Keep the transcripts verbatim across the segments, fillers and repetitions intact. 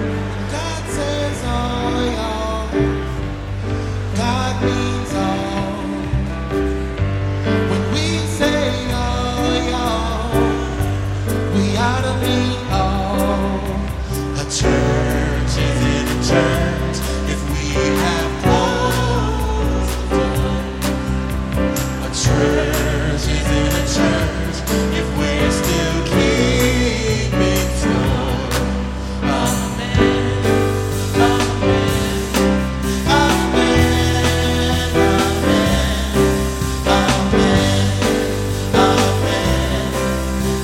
God says all, y'all. God means all. When we say all, y'all, we ought to mean all. A church is in a church if we have closed the door. A church is in a church if we're still keeping score. Amen, amen, amen, amen, amen, amen,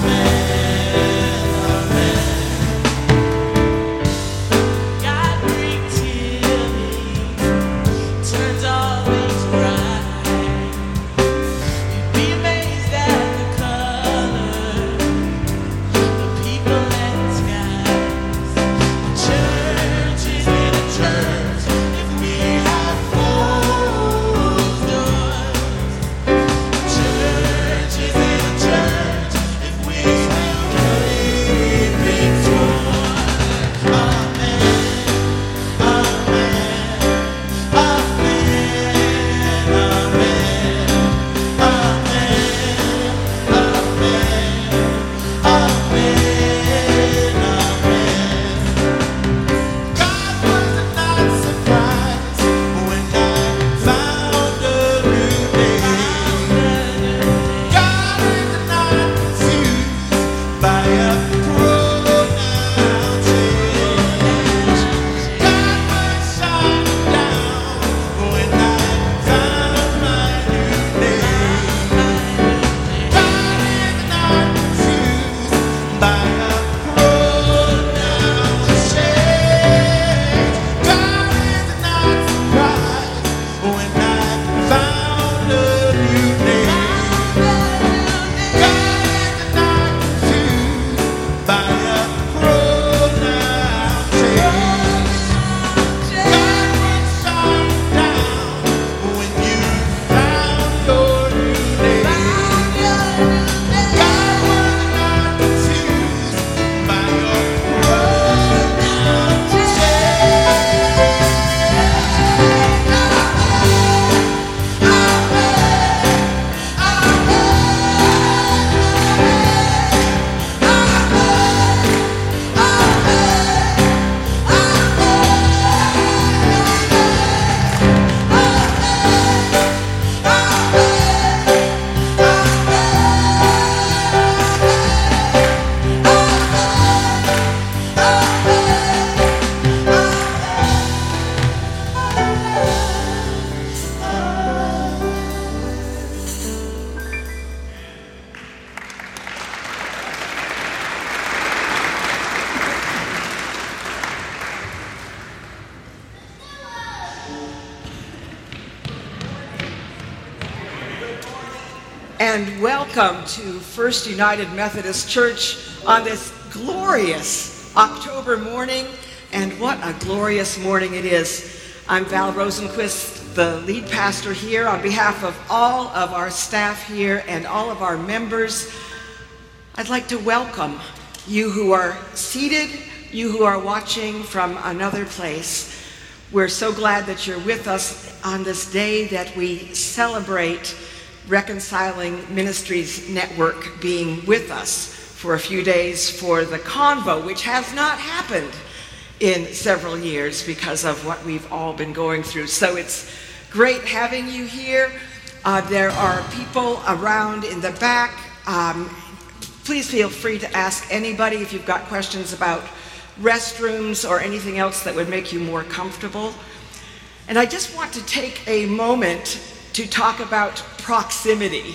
amen. God brings healing, turns all things right. You'd be amazed at the color, the people and skies. The church is in a church if we have closed doors. The church is in a church if we still keep score. Amen, amen, amen, amen, amen, amen, amen. God was not surprised when I found a new day. God is not confused by a pronoun change. God was shut down when I found my new name. God is not confused by a pronoun change. God is not surprised when I found a new name. God is not confused by a pronoun change. God was shut down when you found your new name. God was not confused by your pronoun And welcome to First United Methodist Church on this glorious October morning. And what a glorious morning it is. I'm Val Rosenquist, the lead pastor here. On behalf of all of our staff here and all of our members, I'd like to welcome you who are seated, you who are watching from another place. We're so glad that you're with us on this day that we celebrate Reconciling Ministries Network being with us for a few days for the Convo, which has not happened in several years because of what we've all been going through. So it's great having you here. Uh, there are people around in the back. Um, please feel free to ask anybody if you've got questions about restrooms or anything else that would make you more comfortable. And I just want to take a moment to talk about proximity.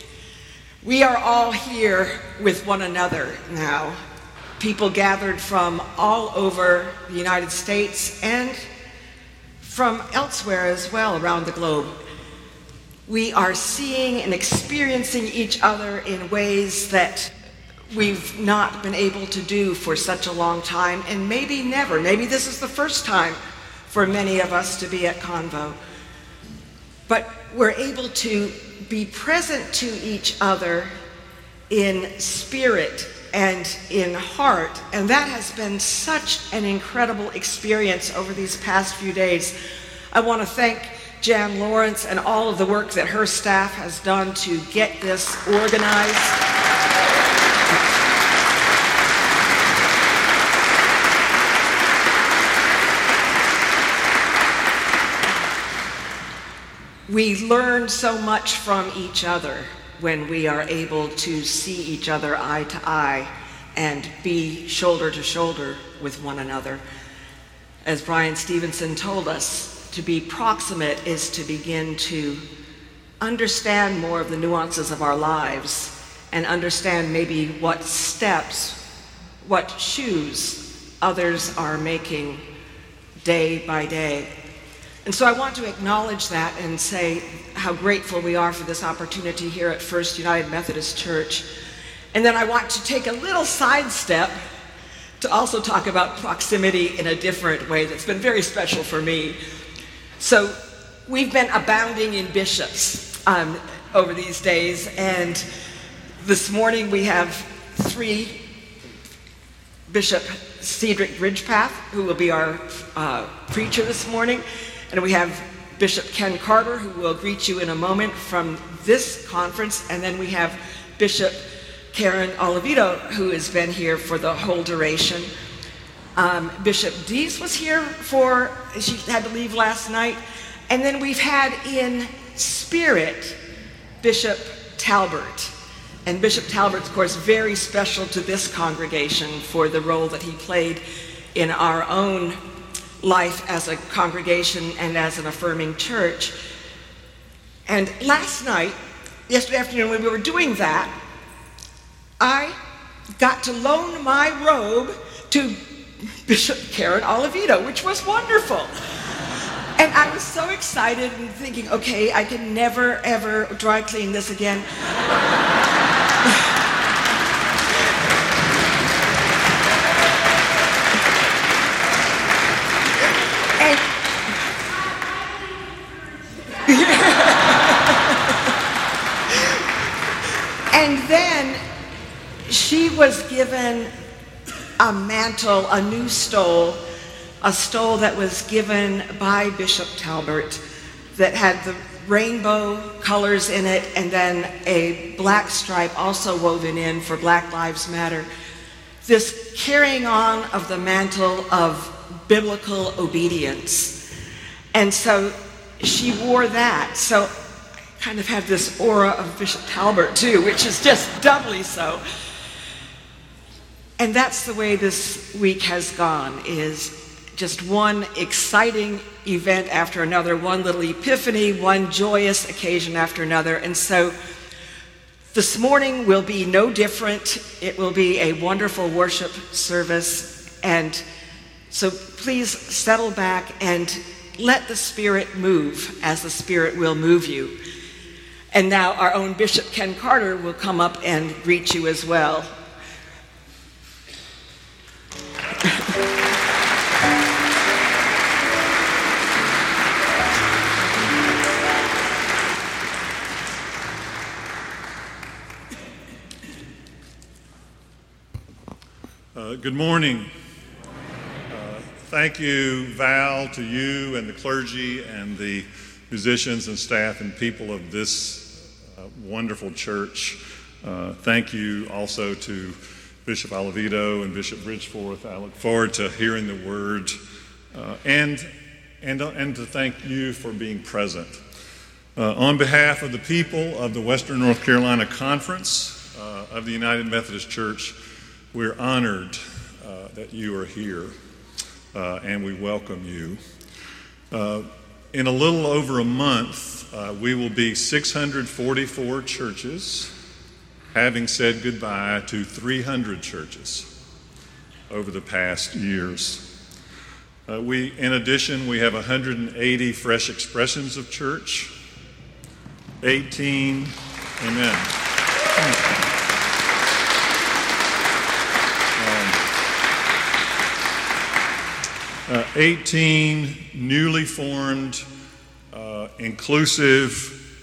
We are all here with one another now. People gathered from all over the United States and from elsewhere as well around the globe. We are seeing and experiencing each other in ways that we've not been able to do for such a long time, and maybe never. Maybe this is the first time for many of us to be at Convo. But we're able to be present to each other in spirit and in heart. And that has been such an incredible experience over these past few days. I want to thank Jan Lawrence and all of the work that her staff has done to get this organized. We learn so much from each other when we are able to see each other eye to eye and be shoulder to shoulder with one another. As Brian Stevenson told us, to be proximate is to begin to understand more of the nuances of our lives and understand maybe what steps, what shoes others are making day by day. And so I want to acknowledge that and say how grateful we are for this opportunity here at First United Methodist Church. And then I want to take a little sidestep to also talk about proximity in a different way that's been very special for me. So we've been abounding in bishops um, over these days, and this morning we have three Bishop Cedric Bridgepath, who will be our uh, preacher this morning. And we have Bishop Ken Carter, who will greet you in a moment from this conference. And then we have Bishop Karen Oliveto, who has been here for the whole duration. Um, Bishop Dees was here for, she had to leave last night. And then we've had in spirit Bishop Talbert. And Bishop Talbert's, of course, very special to this congregation for the role that he played in our own life as a congregation and as an affirming church. And last night, yesterday afternoon, when we were doing that, I got to loan my robe to Bishop Karen Oliveto, which was wonderful. And I was so excited and thinking, okay, I can never, ever dry clean this again. And then she was given a mantle, a new stole, a stole that was given by Bishop Talbert that had the rainbow colors in it and then a black stripe also woven in for Black Lives Matter. This carrying on of the mantle of biblical obedience. And so she wore that. So kind of have this aura of Bishop Talbert too, which is just doubly so. And that's the way this week has gone, is just one exciting event after another, one little epiphany, one joyous occasion after another. And so this morning will be no different. It will be a wonderful worship service. And so please settle back and let the Spirit move as the Spirit will move you. And now our own Bishop Ken Carter will come up and greet you as well. Uh, good morning. Uh, thank you, Val, to you and the clergy and the musicians and staff and people of this uh, wonderful church. Uh, thank you also to Bishop Oliveto and Bishop Bridgeforth. I look forward to hearing the word uh, and, and, uh, and to thank you for being present. Uh, on behalf of the people of the Western North Carolina Conference uh, of the United Methodist Church, we're honored uh, that you are here uh, and we welcome you. Uh, In a little over a month, uh, we will be six hundred forty-four churches, having said goodbye to three hundred churches over the past years. Uh, we, in addition, we have one hundred eighty fresh expressions of church, eighteen, amen. Uh, eighteen newly formed, uh, inclusive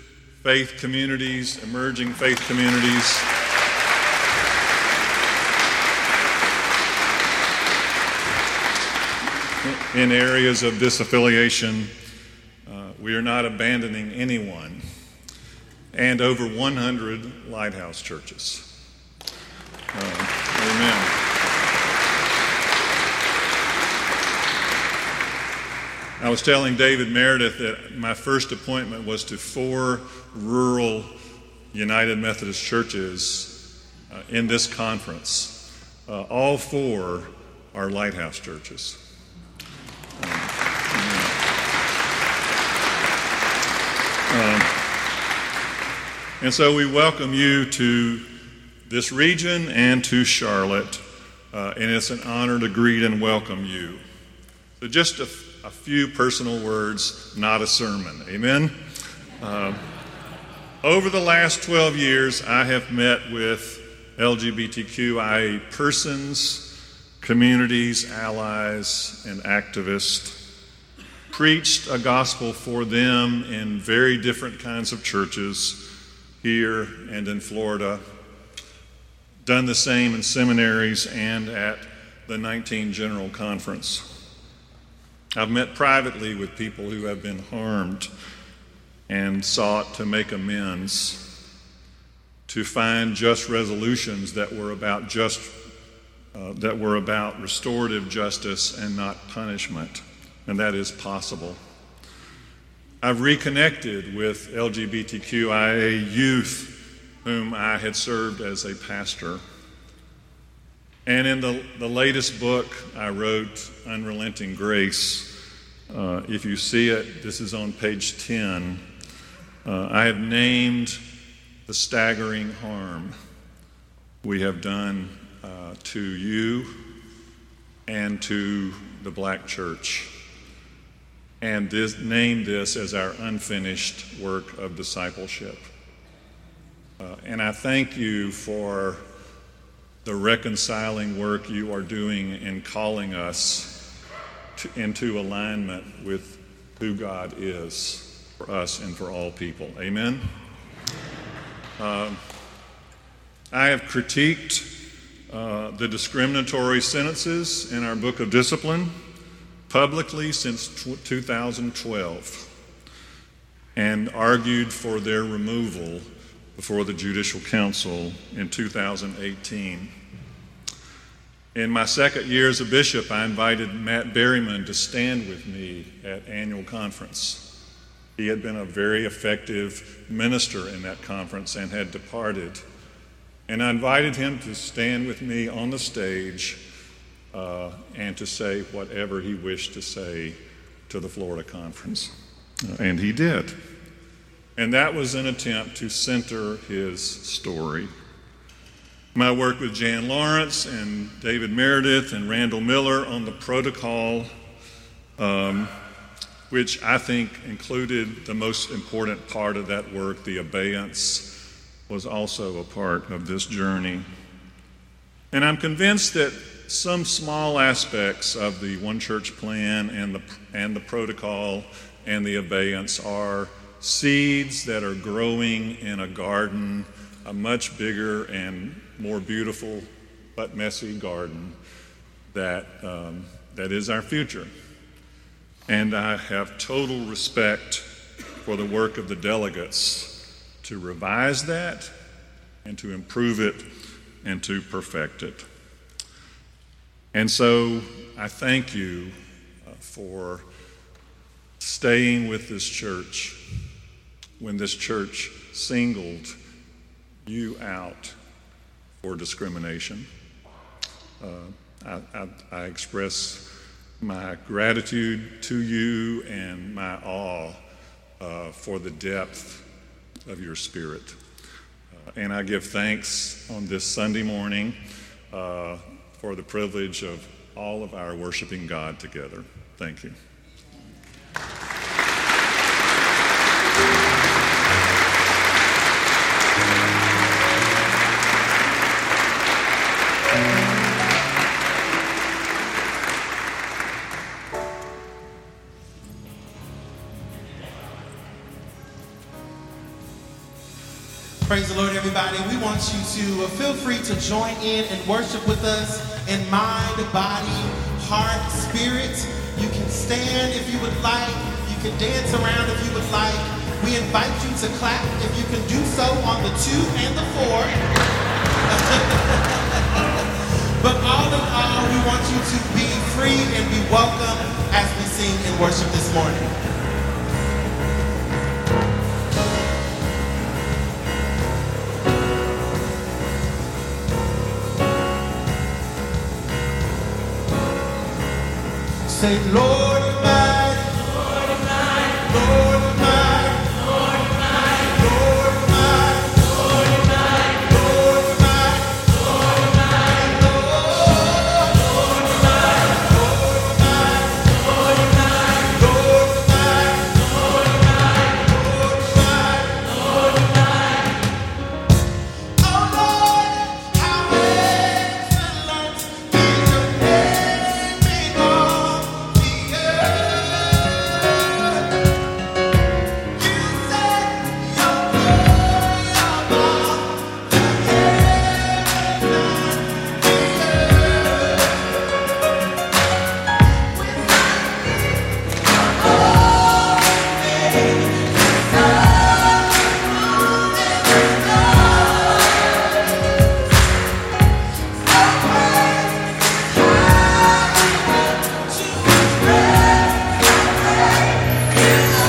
faith communities, emerging faith communities. in areas of disaffiliation. Uh, we are not abandoning anyone. And over one hundred lighthouse churches. Uh, amen. I was telling David Meredith that my first appointment was to four rural United Methodist churches uh, in this conference. Uh, all four are lighthouse churches. Um, um, and so we welcome you to this region and to Charlotte, uh, and it's an honor to greet and welcome you. So just a, a few personal words, not a sermon. Amen? Uh, over the last twelve years, I have met with L G B T Q I A persons, communities, allies, and activists, preached a gospel for them in very different kinds of churches here and in Florida, done the same in seminaries and at the nineteen General Conference. I've met privately with people who have been harmed and sought to make amends, to find just resolutions that were about just uh, that were about restorative justice and not punishment, and that is possible. I've reconnected with L G B T Q I A youth whom I had served as a pastor. And in the, the latest book I wrote, Unrelenting Grace, uh, if you see it, this is on page ten, uh, I have named the staggering harm we have done uh, to you and to the black church, and this, named this as our unfinished work of discipleship. Uh, and I thank you for the reconciling work you are doing in calling us to, into alignment with who God is for us and for all people. Amen? Uh, I have critiqued uh, the discriminatory sentences in our Book of Discipline publicly since two thousand twelve and argued for their removal before the Judicial Council in two thousand eighteen. In my second year as a bishop, I invited Matt Berryman to stand with me at annual conference. He had been a very effective minister in that conference and had departed. And I invited him to stand with me on the stage uh, and to say whatever he wished to say to the Florida conference. Uh, and he did. And that was an attempt to center his story. My work with Jan Lawrence and David Meredith and Randall Miller on the protocol, um, which I think included the most important part of that work, the abeyance, was also a part of this journey. And I'm convinced that some small aspects of the One Church plan and the, and the protocol and the abeyance are seeds that are growing in a garden, a much bigger and more beautiful but messy garden that, um, that is our future. And I have total respect for the work of the delegates to revise that and to improve it and to perfect it. And so I thank you uh, for staying with this church when this church singled you out for discrimination. Uh, I, I, I express my gratitude to you and my awe uh, for the depth of your spirit. Uh, and I give thanks on this Sunday morning uh, for the privilege of all of our worshiping God together. Thank you. Praise the Lord, everybody. We want you to uh, feel free to join in and worship with us in mind, body, heart, spirit. You can stand if you would like. You can dance around if you would like. We invite you to clap if you can do so on the two and the four. But all in all, we want you to be free and be welcome as we sing and worship this morning. Say, Lord Almighty, Lord Almighty, Lord Almighty, Lord Almighty, Lord Almighty, Lord Almighty, Lord Almighty, Lord Almighty, Lord Almighty, Lord Almighty, Lord Almighty, Lord Almighty, Lord Almighty, Lord Almighty, Lord Almighty. Oh Lord, how excellent is your name in all the earth. You set your glory above the heavens and the earth. When I think of all you made, the sun, moon, and the stars, so great is Hallelujah to His praise, praise His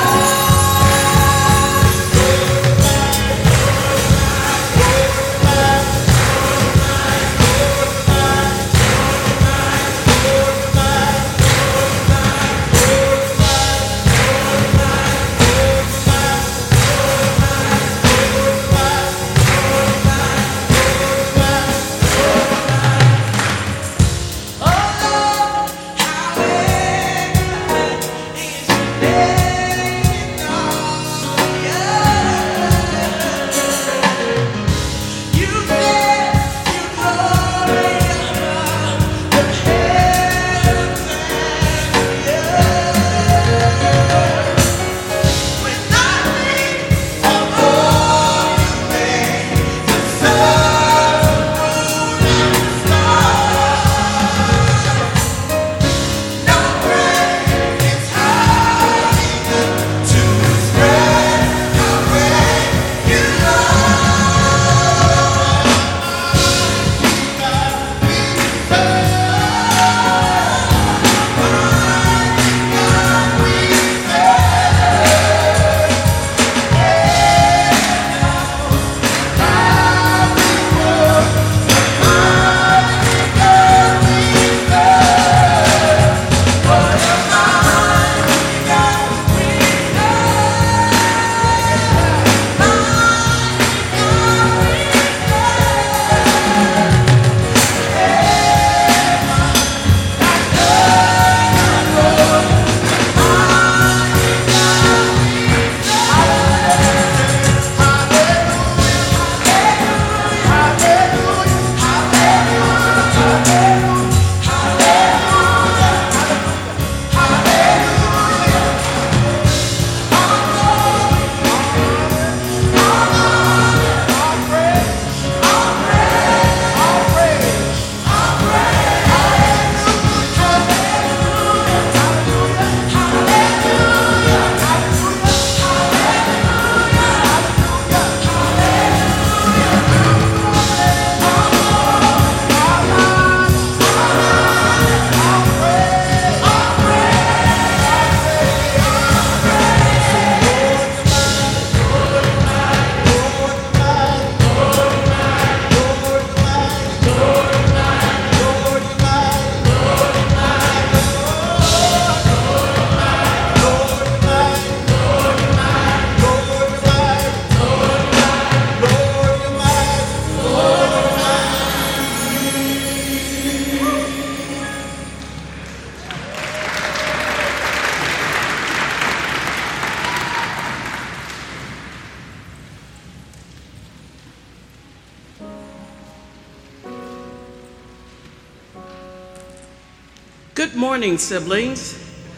Good morning, siblings.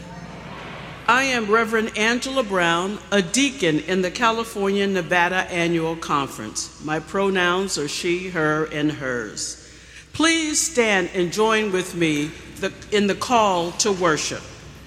I am Reverend Angela Brown, a deacon in the California Nevada Annual Conference. My pronouns are she, her, and hers. Please stand and join with me the, in the call to worship.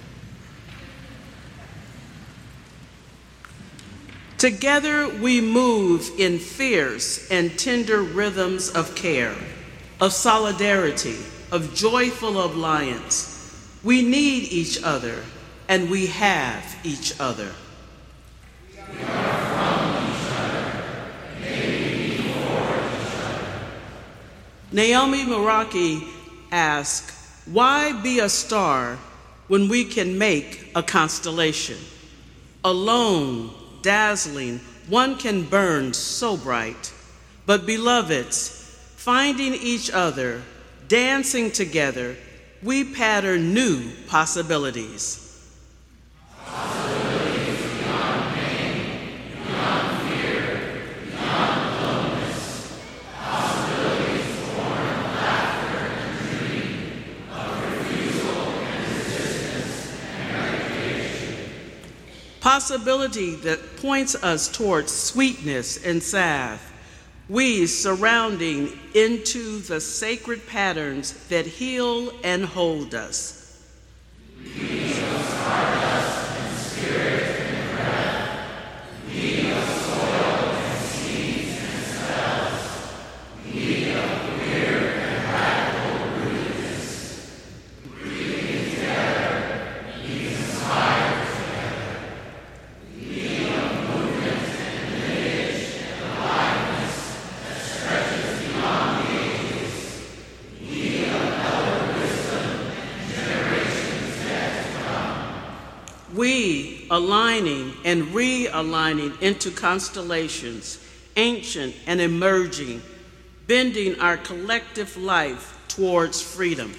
Together we move in fierce and tender rhythms of care, of solidarity, of joyful alliance. We need each other, and we have each other. We are from each other, and may we be for each other. Naomi Meraki asked, why be a star when we can make a constellation? Alone, dazzling, one can burn so bright. But beloveds, finding each other, dancing together, we pattern new possibilities. Possibilities beyond pain, beyond fear, beyond loneliness. Possibilities born of laughter and dream, of refusal and resistance and recreation. Possibility that points us towards sweetness and salve, we surrounding into the sacred patterns that heal and hold us. We of stardust and spirit and breath, we of soil and seeds and cells, we of weird and radical rootedness. Breathing together, we inspire together. We of movement and lineage and aliveness that stretches beyond the ages. We of elder wisdom and generations yet to come. We aligning and realigning into constellations, ancient and emerging, bending our collective life towards freedom.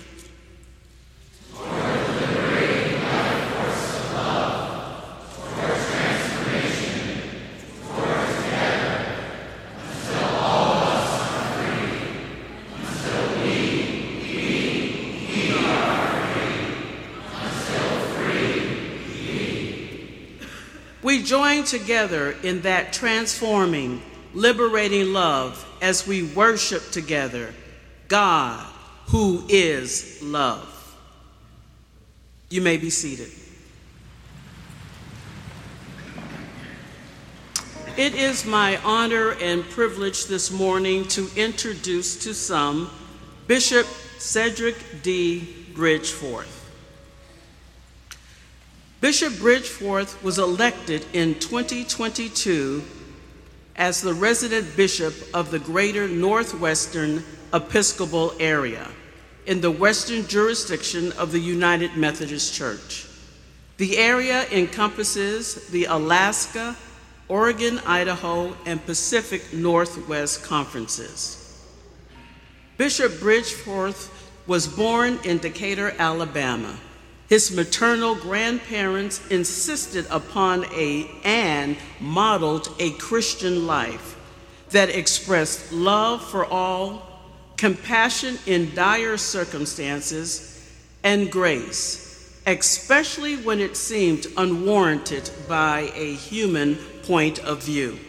We join together in that transforming, liberating love as we worship together God, who is love. You may be seated. It is my honor and privilege this morning to introduce to some Bishop Cedric D. Bridgeforth. Bishop Bridgeforth was elected in twenty twenty-two as the resident bishop of the Greater Northwestern Episcopal Area in the Western jurisdiction of the United Methodist Church. The area encompasses the Alaska, Oregon, Idaho, and Pacific Northwest conferences. Bishop Bridgeforth was born in Decatur, Alabama. His maternal grandparents insisted upon a and modeled a Christian life that expressed love for all, compassion in dire circumstances, and grace, especially when it seemed unwarranted by a human point of view.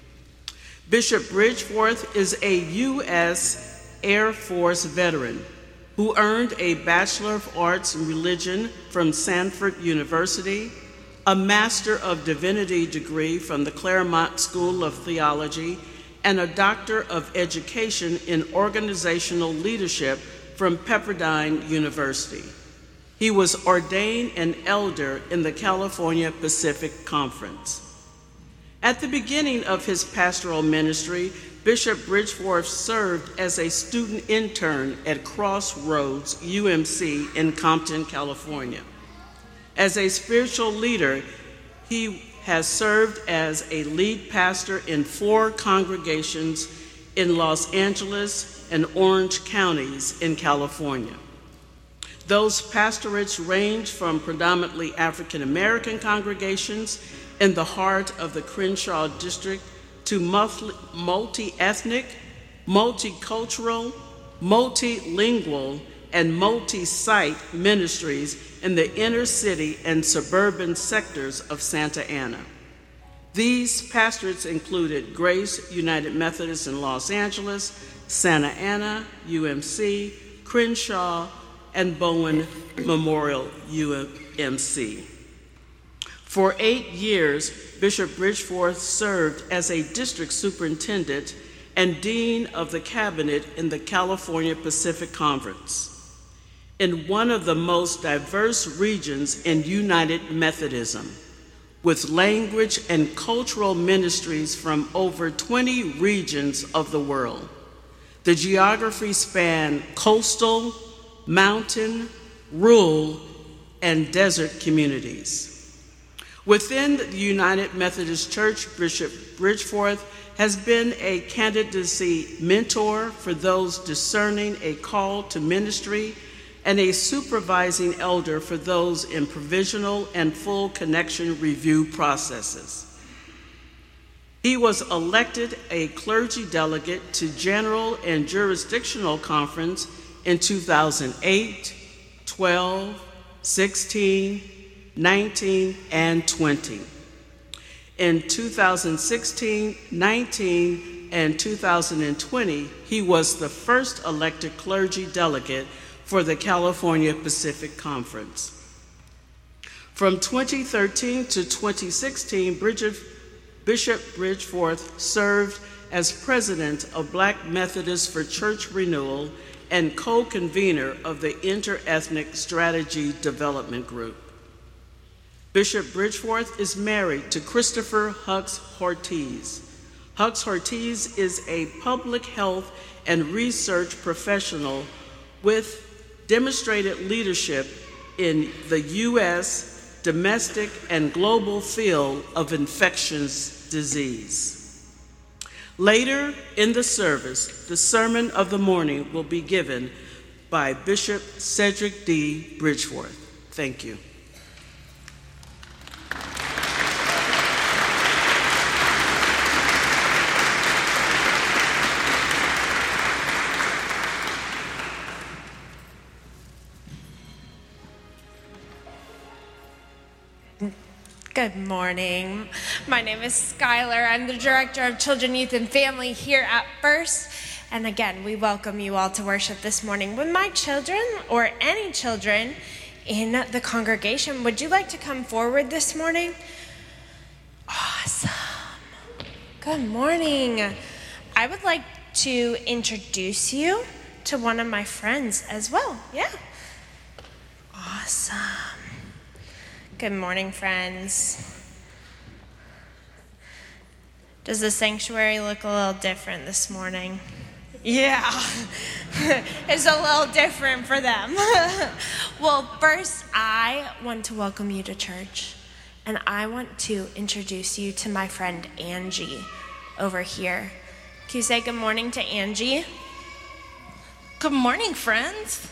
Bishop Bridgeforth is a U S Air Force veteran who earned a Bachelor of Arts in Religion from Sanford University, a Master of Divinity degree from the Claremont School of Theology, and a Doctor of Education in Organizational Leadership from Pepperdine University. He was ordained an elder in the California Pacific Conference. At the beginning of his pastoral ministry, Bishop Bridgeforth served as a student intern at Crossroads U M C in Compton, California. As a spiritual leader, he has served as a lead pastor in four congregations in Los Angeles and Orange counties in California. Those pastorates range from predominantly African American congregations in the heart of the Crenshaw district to multi-ethnic, multicultural, multilingual, and multi-site ministries in the inner city and suburban sectors of Santa Ana. These pastorates included Grace United Methodist in Los Angeles, Santa Ana, U M C, Crenshaw, and Bowen Memorial U M C. For eight years, Bishop Bridgeforth served as a district superintendent and dean of the cabinet in the California Pacific Conference, in one of the most diverse regions in United Methodism, with language and cultural ministries from over twenty regions of the world. The geography spanned coastal, mountain, rural, and desert communities. Within the United Methodist Church, Bishop Bridgeforth has been a candidacy mentor for those discerning a call to ministry and a supervising elder for those in provisional and full connection review processes. He was elected a clergy delegate to General and Jurisdictional Conference in two thousand eight, twelve, sixteen, nineteen, and twenty. In two thousand sixteen, nineteen, and two thousand twenty, he was the first elected clergy delegate for the California Pacific Conference. From twenty thirteen to twenty sixteen, Bridget, Bishop Bridgeforth served as president of Black Methodists for Church Renewal and co-convener of the Interethnic Strategy Development Group. Bishop Bridgeforth is married to Christopher Hucks Hortiz. Hucks Hortiz is a public health and research professional with demonstrated leadership in the U S domestic and global field of infectious disease. Later in the service, the sermon of the morning will be given by Bishop Cedric D. Bridgeforth. Thank you. Good morning. My name is Skylar. I'm the Director of Children, Youth, and Family here at First. And again, we welcome you all to worship this morning. With my children, or any children in the congregation, would you like to come forward this morning? Awesome. Good morning. I would like to introduce you to one of my friends as well. Yeah. Awesome. Good morning, friends. Does the sanctuary look a little different this morning? Yeah, it's a little different for them. Well, first, I want to welcome you to church, and I want to introduce you to my friend Angie over here. Can you say good morning to Angie? Good morning, friends.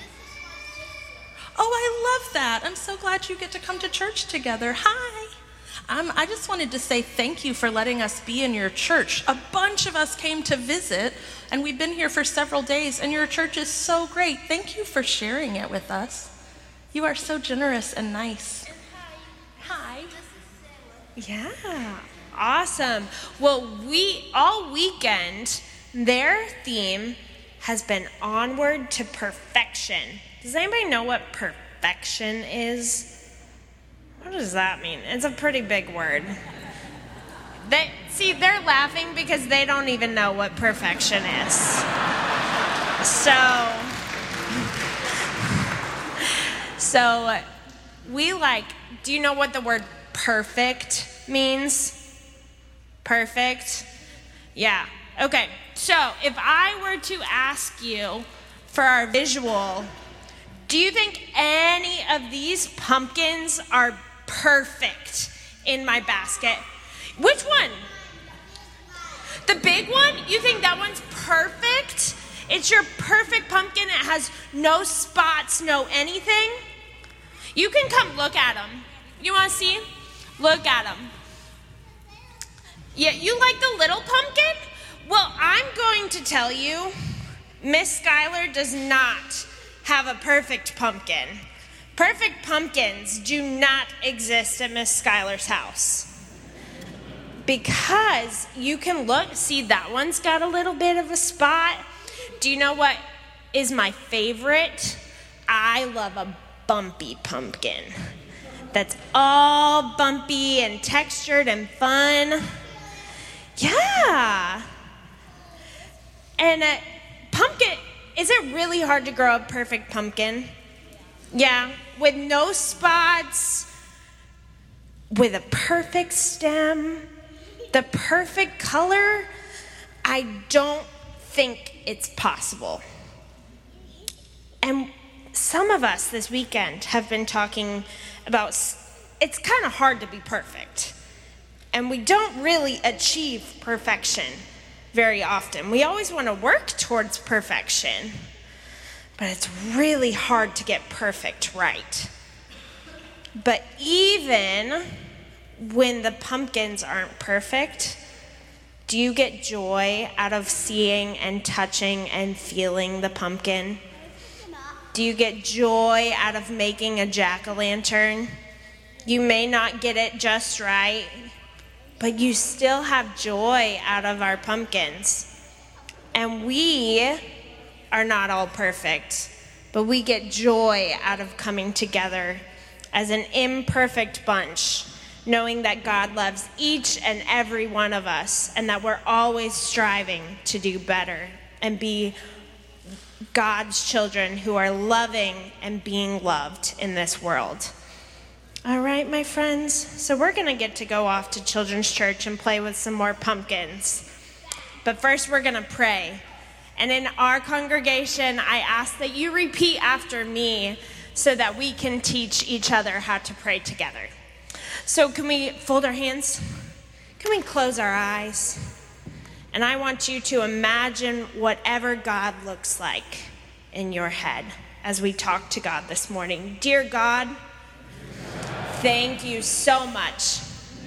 Oh, I love that. I'm so glad you get to come to church together. Hi. Um, I just wanted to say thank you for letting us be in your church. A bunch of us came to visit, and we've been here for several days, and your church is so great. Thank you for sharing it with us. You are so generous and nice. Hi. Yeah, awesome. Well, we all weekend, their theme has been Onward to Perfection. Does anybody know what perfection is? What does that mean? It's a pretty big word. They see, they're laughing because they don't even know what perfection is. So, so we like, do you know what the word perfect means? Perfect? Yeah. Okay. So if I were to ask you for our visual, do you think any of these pumpkins are perfect in my basket? Which one? The big one? You think that one's perfect? It's your perfect pumpkin. It has no spots, no anything. You can come look at them. You want to see? Look at them. Yeah, you like the little pumpkin? Well, I'm going to tell you, Miss Skylar does not have a perfect pumpkin. Perfect pumpkins do not exist at Miss Skylar's house. Because you can look, see that one's got a little bit of a spot. Do you know what is my favorite? I love a bumpy pumpkin. that's all bumpy and textured and fun. Yeah. And a pumpkin, is it really hard to grow a perfect pumpkin? Yeah, with no spots, with a perfect stem, the perfect color. I don't think it's possible. And some of us this weekend have been talking about it's kind of hard to be perfect. And we don't really achieve perfection very often. We always want to work towards perfection, but it's really hard to get perfect right. But even when the pumpkins aren't perfect, do you get joy out of seeing and touching and feeling the pumpkin? Do you get joy out of making a jack-o'-lantern? You may not get it just right, but you still have joy out of our pumpkins. And we are not all perfect, but we get joy out of coming together as an imperfect bunch, knowing that God loves each and every one of us and that we're always striving to do better and be God's children who are loving and being loved in this world. All right, my friends, so we're going to get to go off to Children's Church and play with some more pumpkins. But first, we're going to pray. And in our congregation, I ask that you repeat after me so that we can teach each other how to pray together. So can we fold our hands? Can we close our eyes? And I want you to imagine whatever God looks like in your head as we talk to God this morning. Dear God, thank you so much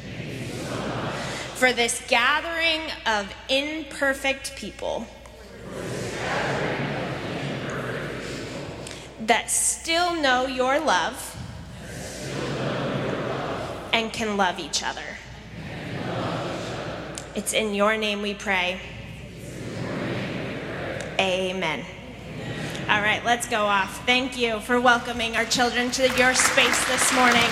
for this gathering of imperfect people that still know your love and can love each other. It's in your name we pray. Amen. All right, let's go off. Thank you for welcoming our children to your space this morning.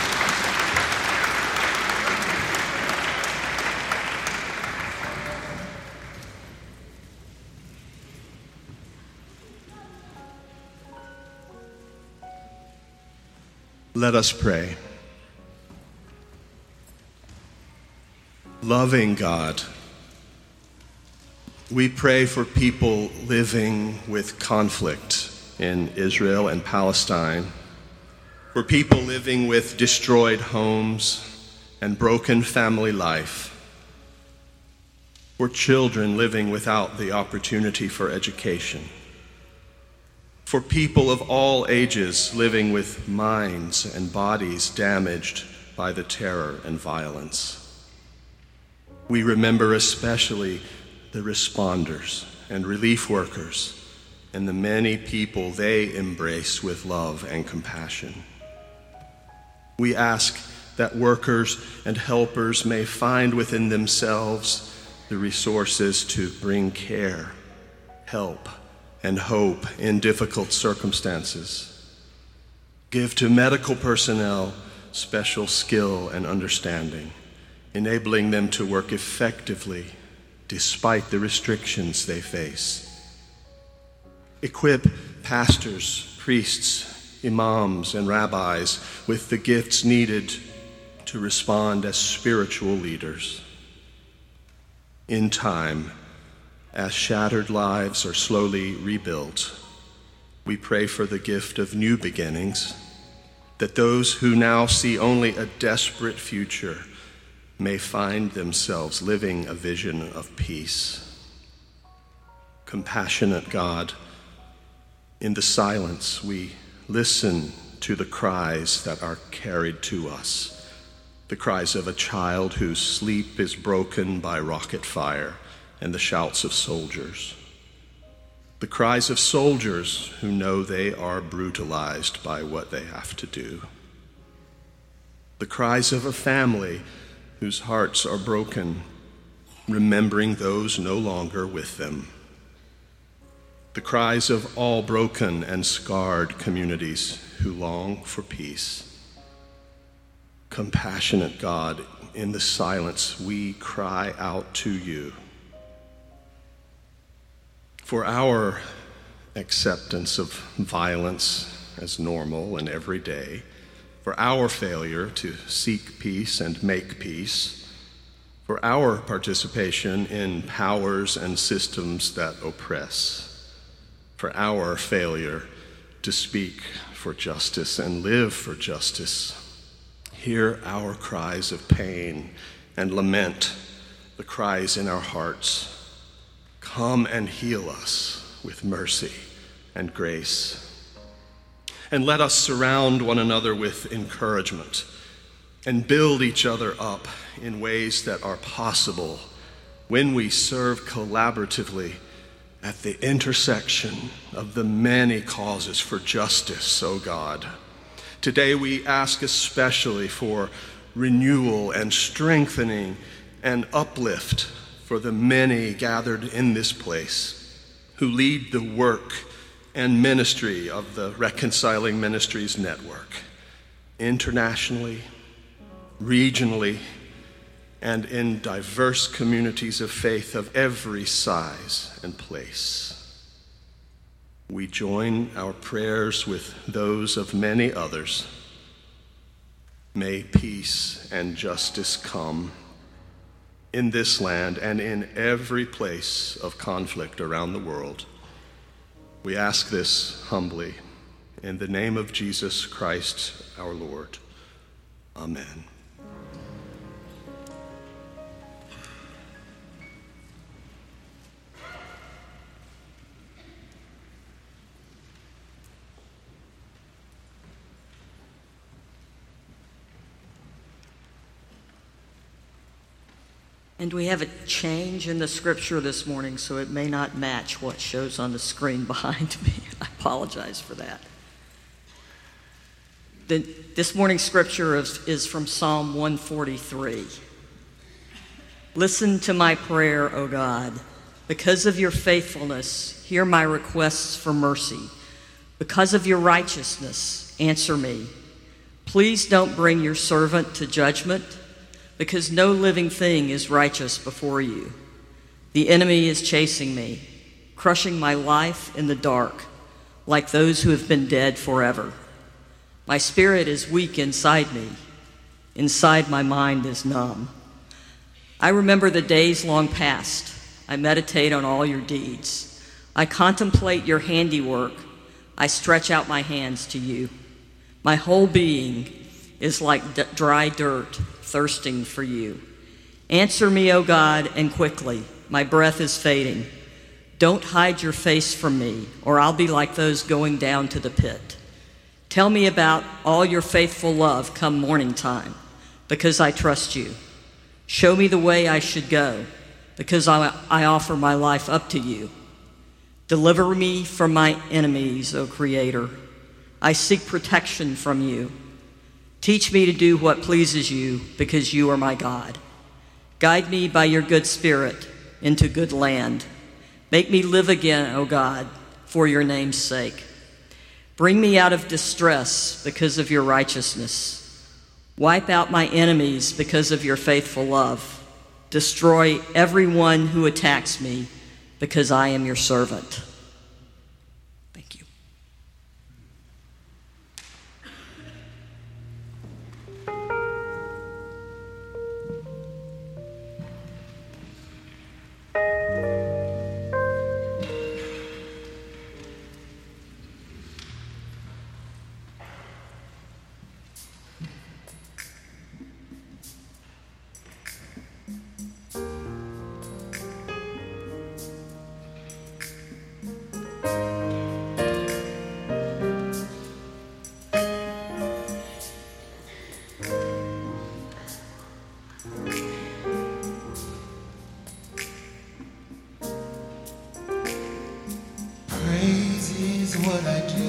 Let us pray. Loving God, we pray for people living with conflict in Israel and Palestine, for people living with destroyed homes and broken family life, for children living without the opportunity for education, for people of all ages living with minds and bodies damaged by the terror and violence. We remember especially the responders and relief workers and the many people they embrace with love and compassion. We ask that workers and helpers may find within themselves the resources to bring care, help, and hope in difficult circumstances. Give to medical personnel special skill and understanding, enabling them to work effectively despite the restrictions they face. Equip pastors, priests, imams, and rabbis with the gifts needed to respond as spiritual leaders. In time, as shattered lives are slowly rebuilt, we pray for the gift of new beginnings, that those who now see only a desperate future may find themselves living a vision of peace. Compassionate God, in the silence we listen to the cries that are carried to us, the cries of a child whose sleep is broken by rocket fire and the shouts of soldiers, the cries of soldiers who know they are brutalized by what they have to do, the cries of a family whose hearts are broken, remembering those no longer with them. The cries of all broken and scarred communities who long for peace. compassionate God, in the silence we cry out to you for our acceptance of violence as normal and everyday, for our failure to seek peace and make peace, for our participation in powers and systems that oppress, for our failure to speak for justice and live for justice. Hear our cries of pain and lament, the cries in our hearts. Come and heal us with mercy and grace. And let us surround one another with encouragement and build each other up in ways that are possible when we serve collaboratively at the intersection of the many causes for justice, O God. Today we ask especially for renewal and strengthening and uplift for the many gathered in this place who lead the work and ministry of the Reconciling Ministries Network, internationally, regionally, and in diverse communities of faith of every size and place. We join our prayers with those of many others. May peace and justice come in this land and in every place of conflict around the world. We ask this humbly in the name of Jesus Christ, our Lord. Amen. And we have a change in the scripture this morning, so it may not match what shows on the screen behind me. I apologize for that. The, this morning's scripture is, is from Psalm one forty-three. Listen to my prayer, O God. Because of your faithfulness, hear my requests for mercy. Because of your righteousness, answer me. Please don't bring your servant to judgment, because no living thing is righteous before you. The enemy is chasing me, crushing my life in the dark, like those who have been dead forever. My spirit is weak inside me. Inside my mind is numb. I remember the days long past. I meditate on all your deeds. I contemplate your handiwork. I stretch out my hands to you. My whole being is like d- dry dirt, thirsting for you. Answer me, O God, and quickly. My breath is fading. Don't hide your face from me, or I'll be like those going down to the pit. Tell me about all your faithful love come morning time, because I trust you. Show me the way I should go, because I, I offer my life up to you. Deliver me from my enemies, O Creator. I seek protection from you. Teach me to do what pleases you, because you are my God. Guide me by your good spirit into good land. Make me live again, O God, for your name's sake. Bring me out of distress because of your righteousness. Wipe out my enemies because of your faithful love. Destroy everyone who attacks me, because I am your servant. Thank you. Praise is what I do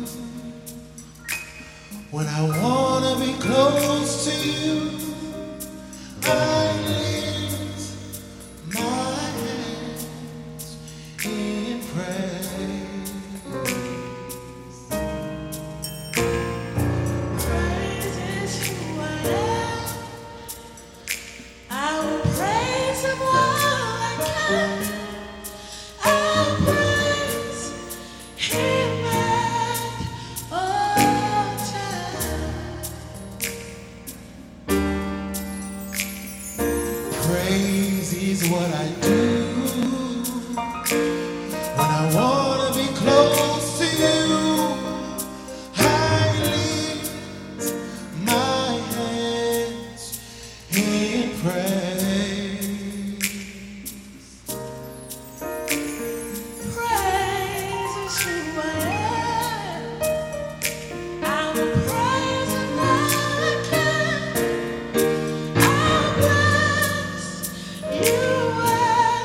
when I want to be close to you. I lift my hands in praise. Praise is who I am. what I do when I wanna be close to you. I lift my hands in praise. Praise is who I am. I will praise Him while I can. I'll bless you as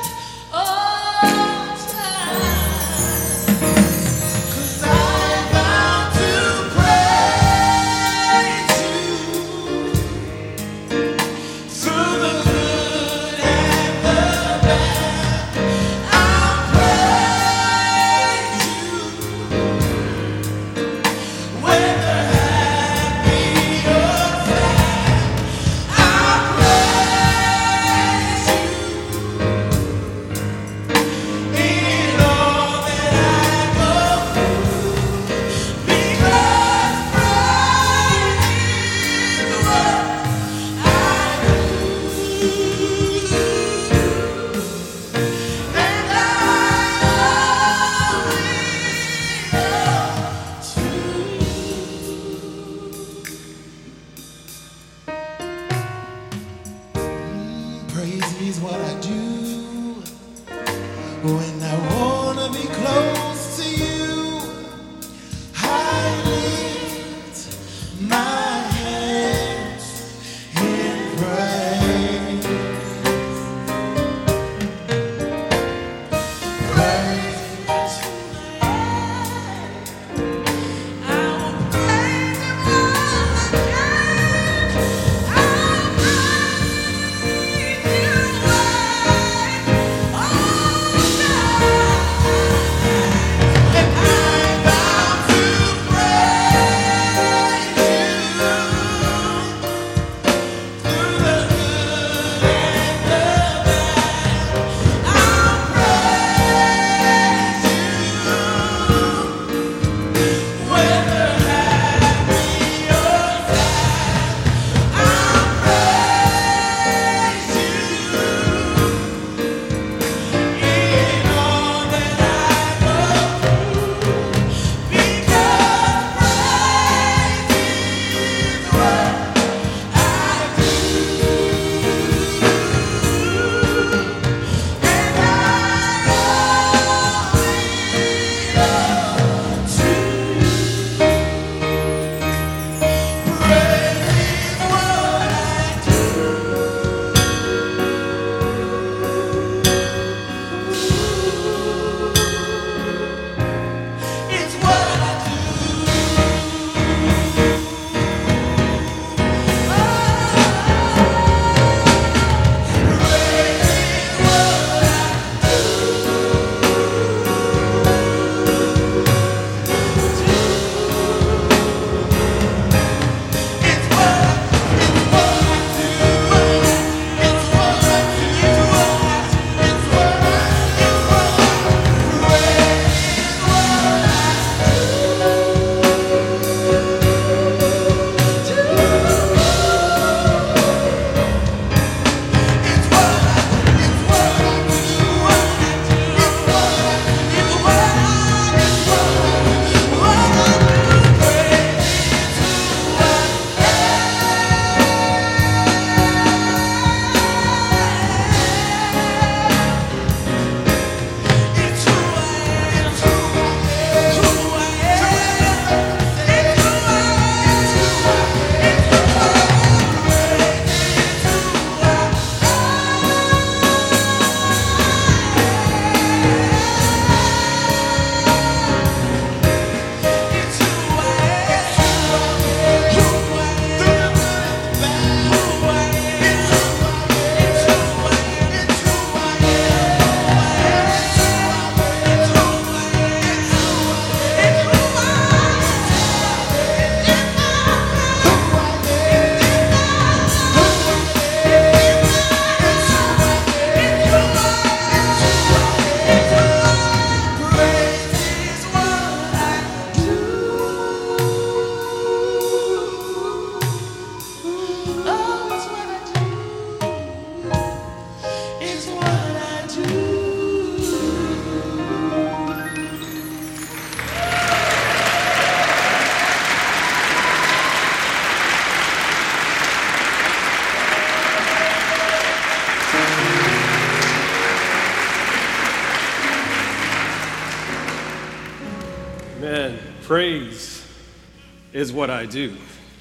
praise is what I do.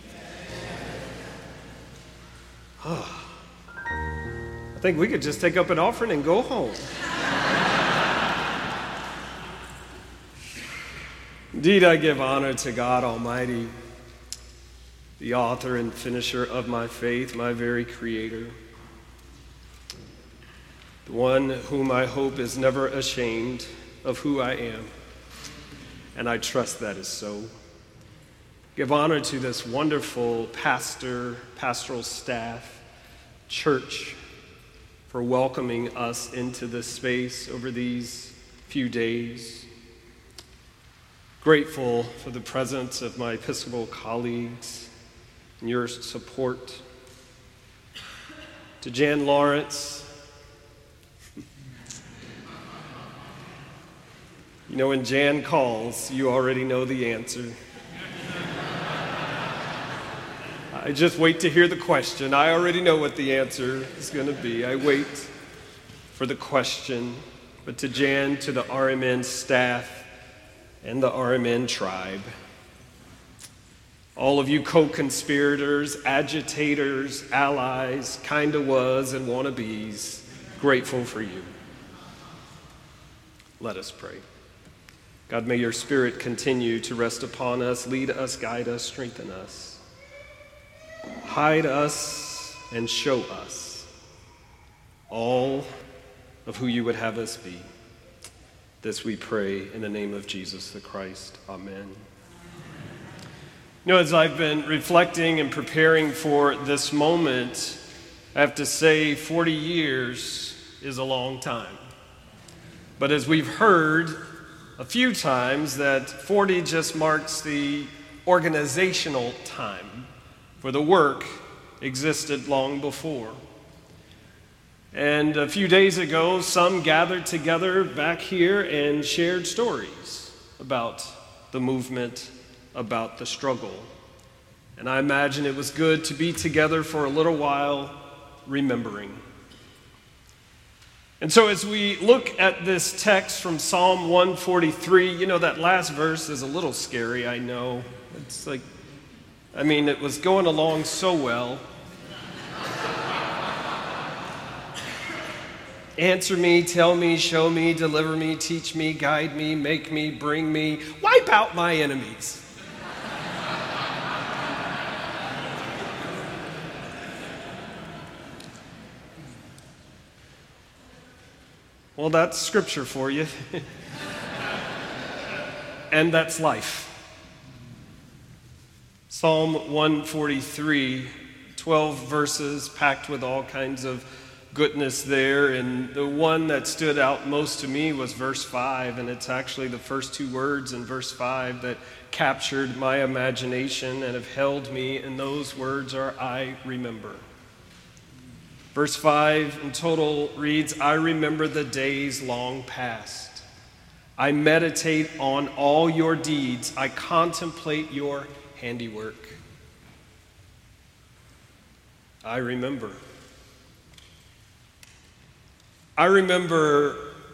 Oh, I think we could just take up an offering and go home. Indeed, I give honor to God Almighty, the author and finisher of my faith, my very creator, the one whom I hope is never ashamed of who I am, and I trust that is so. Give honor to this wonderful pastor, pastoral staff, church, for welcoming us into this space over these few days. Grateful for the presence of my Episcopal colleagues and your support. To Jan Lawrence, you know, when Jan calls, you already know the answer. I just wait to hear the question. I already know what the answer is going to be. I wait for the question. But to Jan, to the R M N staff, and the R M N tribe, all of you co-conspirators, agitators, allies, kinda was and wannabes, grateful for you. Let us pray. God, may your Spirit continue to rest upon us, lead us, guide us, strengthen us, hide us, and show us all of who you would have us be. This we pray in the name of Jesus the Christ. Amen. You know, as I've been reflecting and preparing for this moment, I have to say forty years is a long time. But as we've heard a few times, that forty just marks the organizational time, for the work existed long before. And a few days ago, some gathered together back here and shared stories about the movement, about the struggle. And I imagine it was good to be together for a little while, remembering. And so as we look at this text from Psalm one forty-three, you know, that last verse is a little scary, I know. It's like, I mean, it was going along so well. Answer me, tell me, show me, deliver me, teach me, guide me, make me, bring me, wipe out my enemies. Well, that's scripture for you. And that's life. Psalm one forty-three, twelve verses packed with all kinds of goodness there, and the one that stood out most to me was verse five, and it's actually the first two words in verse five that captured my imagination and have held me, and those words are, I remember. Verse five in total reads, I remember the days long past. I meditate on all your deeds. I contemplate your handiwork. I remember. I remember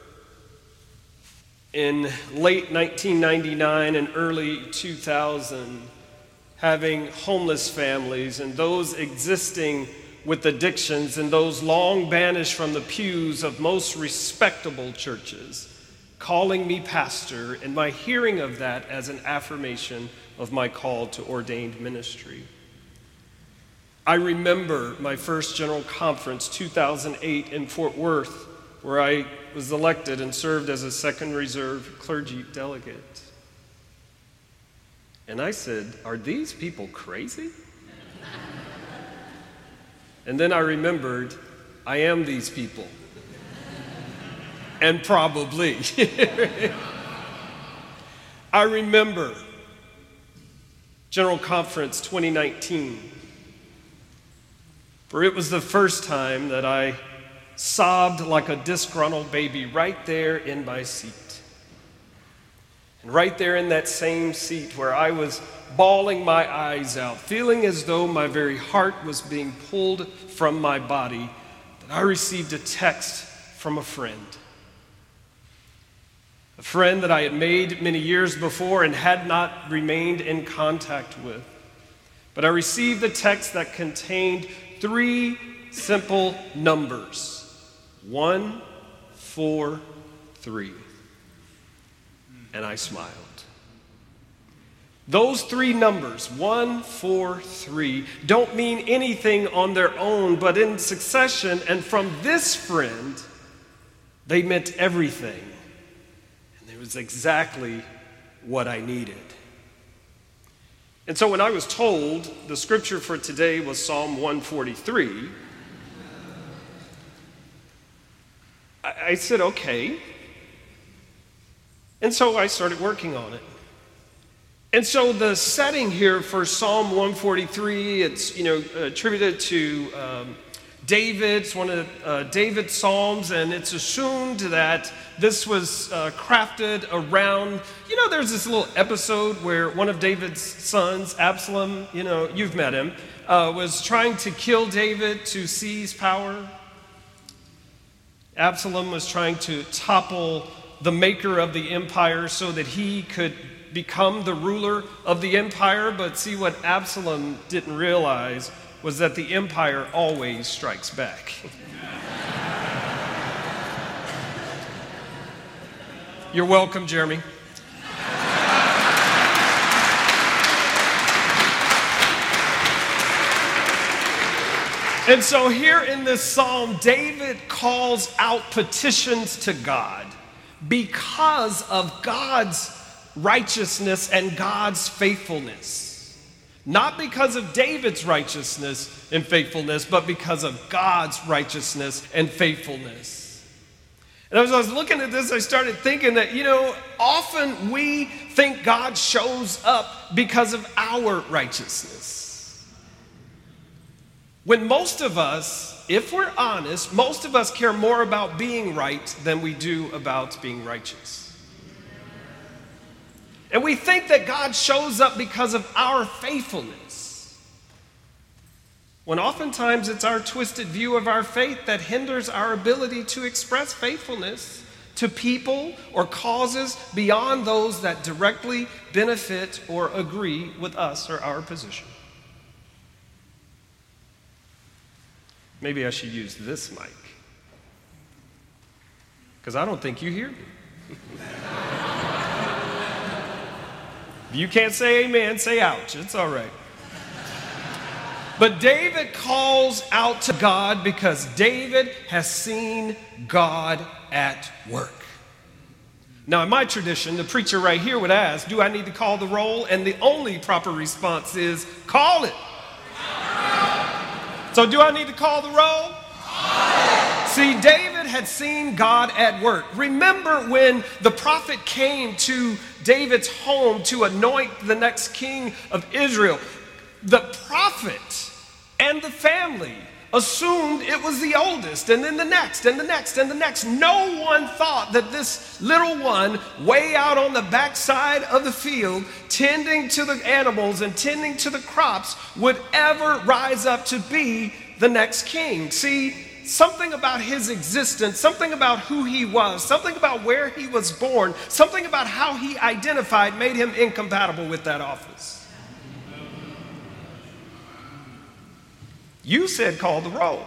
in late nineteen ninety-nine and early two thousand having homeless families and those existing with addictions and those long banished from the pews of most respectable churches calling me pastor, and my hearing of that as an affirmation of my call to ordained ministry. I remember my first General Conference, two thousand eight in Fort Worth, where I was elected and served as a second reserve clergy delegate. And I said, are these people crazy? And then I remembered, I am these people. And probably. I remember General Conference twenty nineteen, for it was the first time that I sobbed like a disgruntled baby right there in my seat. And right there in that same seat where I was bawling my eyes out, feeling as though my very heart was being pulled from my body, that I received a text from a friend. a friend that I had made many years before and had not remained in contact with. But I received a text that contained three simple numbers: one, four, three. And I smiled. Those three numbers, one, four, three, don't mean anything on their own, but in succession, and from this friend, they meant everything. And it was exactly what I needed. And so when I was told the scripture for today was Psalm one forty-three, I, I said, okay. And so I started working on it. And so the setting here for Psalm one forty-three, it's, you know, attributed to um, David. It's one of uh, David's psalms, and it's assumed that this was uh, crafted around, you know, there's this little episode where one of David's sons, Absalom, you know, you've met him, uh, was trying to kill David to seize power. Absalom was trying to topple the maker of the empire so that he could become the ruler of the empire. But see, what Absalom didn't realize was that the empire always strikes back. You're welcome, Jeremy. And so here in this psalm, David calls out petitions to God because of God's righteousness and God's faithfulness. Not because of David's righteousness and faithfulness, but because of God's righteousness and faithfulness. And as I was looking at this, I started thinking that, you know, often we think God shows up because of our righteousness. When most of us, if we're honest, most of us care more about being right than we do about being righteous. And we think that God shows up because of our faithfulness, when oftentimes it's our twisted view of our faith that hinders our ability to express faithfulness to people or causes beyond those that directly benefit or agree with us or our position. Maybe I should use this mic, because I don't think you hear me. If you can't say amen, say ouch. It's all right. But David calls out to God because David has seen God at work. Now, in my tradition, the preacher right here would ask, do I need to call the roll? And the only proper response is, call it. So do I need to call the roll? See, David had seen God at work. Remember when the prophet came to David's home to anoint the next king of Israel, the prophet and the family assumed it was the oldest, and then the next, and the next, and the next. No one thought that this little one, way out on the backside of the field, tending to the animals and tending to the crops, would ever rise up to be the next king. See, something about his existence, something about who he was, something about where he was born, something about how he identified made him incompatible with that office. You said call the roll.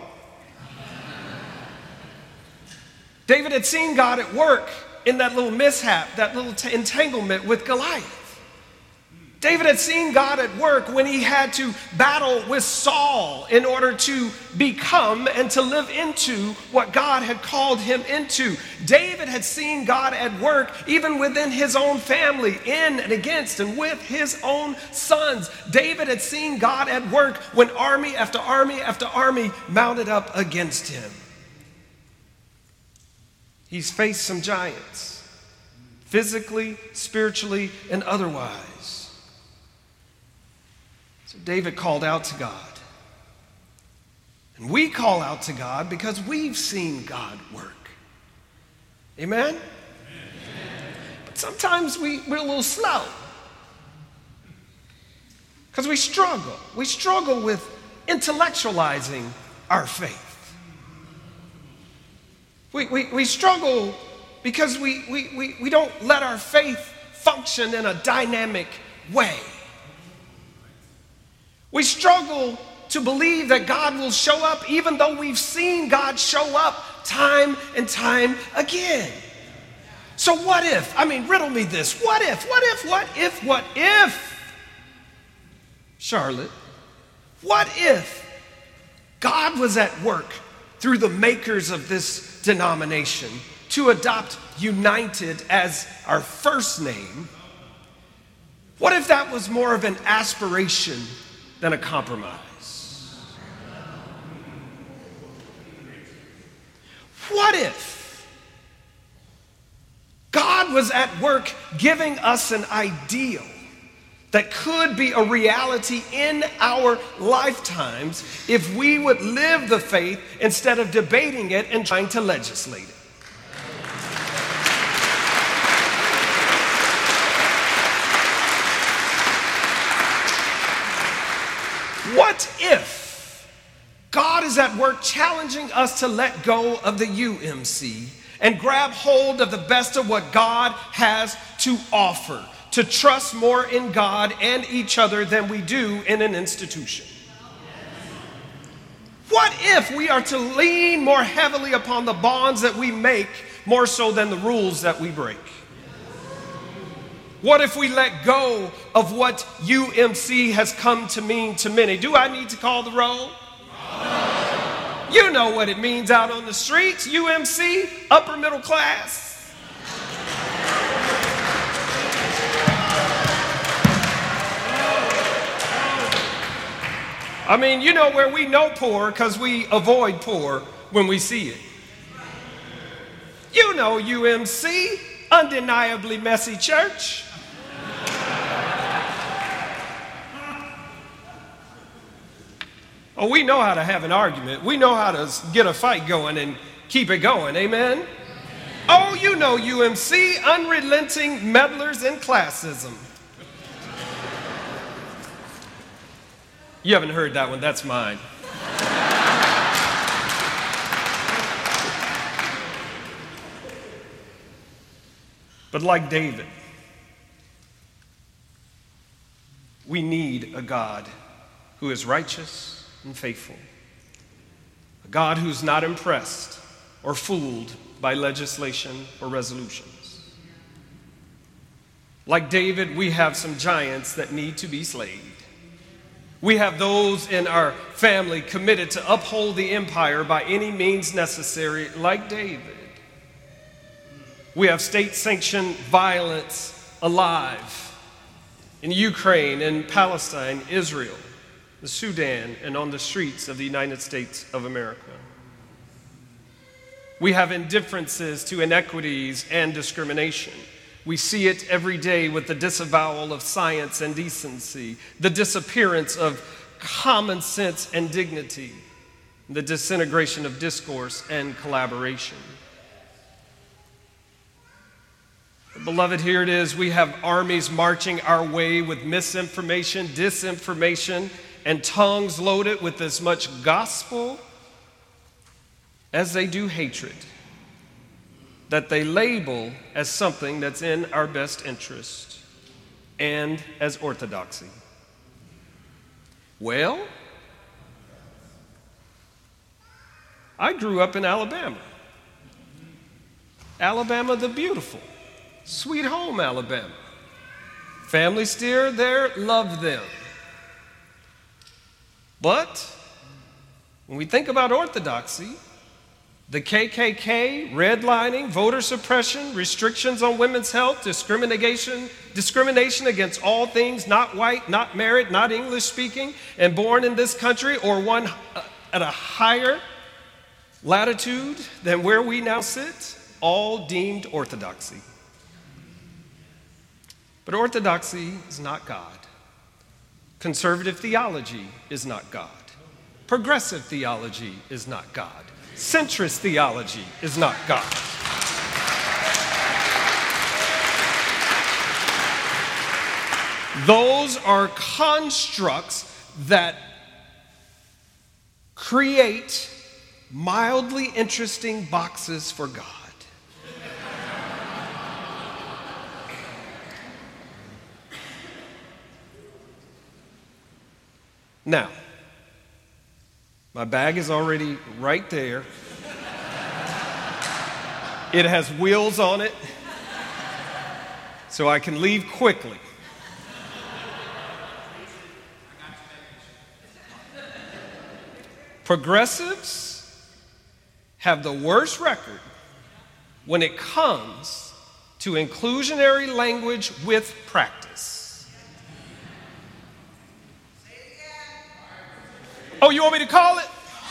David had seen God at work in that little mishap, that little t- entanglement with Goliath. David had seen God at work when he had to battle with Saul in order to become and to live into what God had called him into. David had seen God at work even within his own family, in and against and with his own sons. David had seen God at work when army after army after army mounted up against him. He's faced some giants, physically, spiritually, and otherwise. So David called out to God. And we call out to God because we've seen God work. Amen? Amen. But sometimes we, we're a little slow. Because we struggle. We struggle with intellectualizing our faith. We, we, we struggle because we, we, we, we don't let our faith function in a dynamic way. We struggle to believe that God will show up even though we've seen God show up time and time again. So what if, I mean, riddle me this, what if, what if, what if, what if, Charlotte, what if God was at work through the makers of this denomination to adopt United as our first name? What if that was more of an aspiration than a compromise? What if God was at work giving us an ideal that could be a reality in our lifetimes if we would live the faith instead of debating it and trying to legislate it? What if God is at work challenging us to let go of the U M C and grab hold of the best of what God has to offer, to trust more in God and each other than we do in an institution? What if we are to lean more heavily upon the bonds that we make more so than the rules that we break? What if we let go of what U M C has come to mean to many? Do I need to call the roll? No. You know what it means out on the streets. U M C, upper middle class. I mean, you know where we know poor because we avoid poor when we see it. You know U M C, undeniably messy church. Oh, we know how to have an argument. We know how to get a fight going and keep it going. Amen? Oh, you know U M C, unrelenting meddlers in classism. You haven't heard that one. That's mine. But like David, we need a God who is righteous and faithful, a God who's not impressed or fooled by legislation or resolutions. Like David, we have some giants that need to be slayed. We have those in our family committed to uphold the empire by any means necessary, like David. We have state-sanctioned violence alive in Ukraine, in Palestine, Israel, the Sudan, and on the streets of the United States of America. We have indifferences to inequities and discrimination. We see it every day with the disavowal of science and decency, the disappearance of common sense and dignity, the disintegration of discourse and collaboration. Beloved, here it is. We have armies marching our way with misinformation, disinformation, and tongues loaded with as much gospel as they do hatred, that they label as something that's in our best interest and as orthodoxy. Well, I grew up in Alabama. Alabama the beautiful. Sweet home, Alabama. Family steer there, love them. But when we think about orthodoxy, the K K K, redlining, voter suppression, restrictions on women's health, discrimination, discrimination against all things not white, not married, not English speaking, and born in this country, or one at a higher latitude than where we now sit, all deemed orthodoxy. But orthodoxy is not God. Conservative theology is not God. Progressive theology is not God. Centrist theology is not God. Those are constructs that create mildly interesting boxes for God. Now, my bag is already right there. It has wheels on it, so I can leave quickly. Progressives have the worst record when it comes to inclusionary language with practice. Oh, you want me to call it?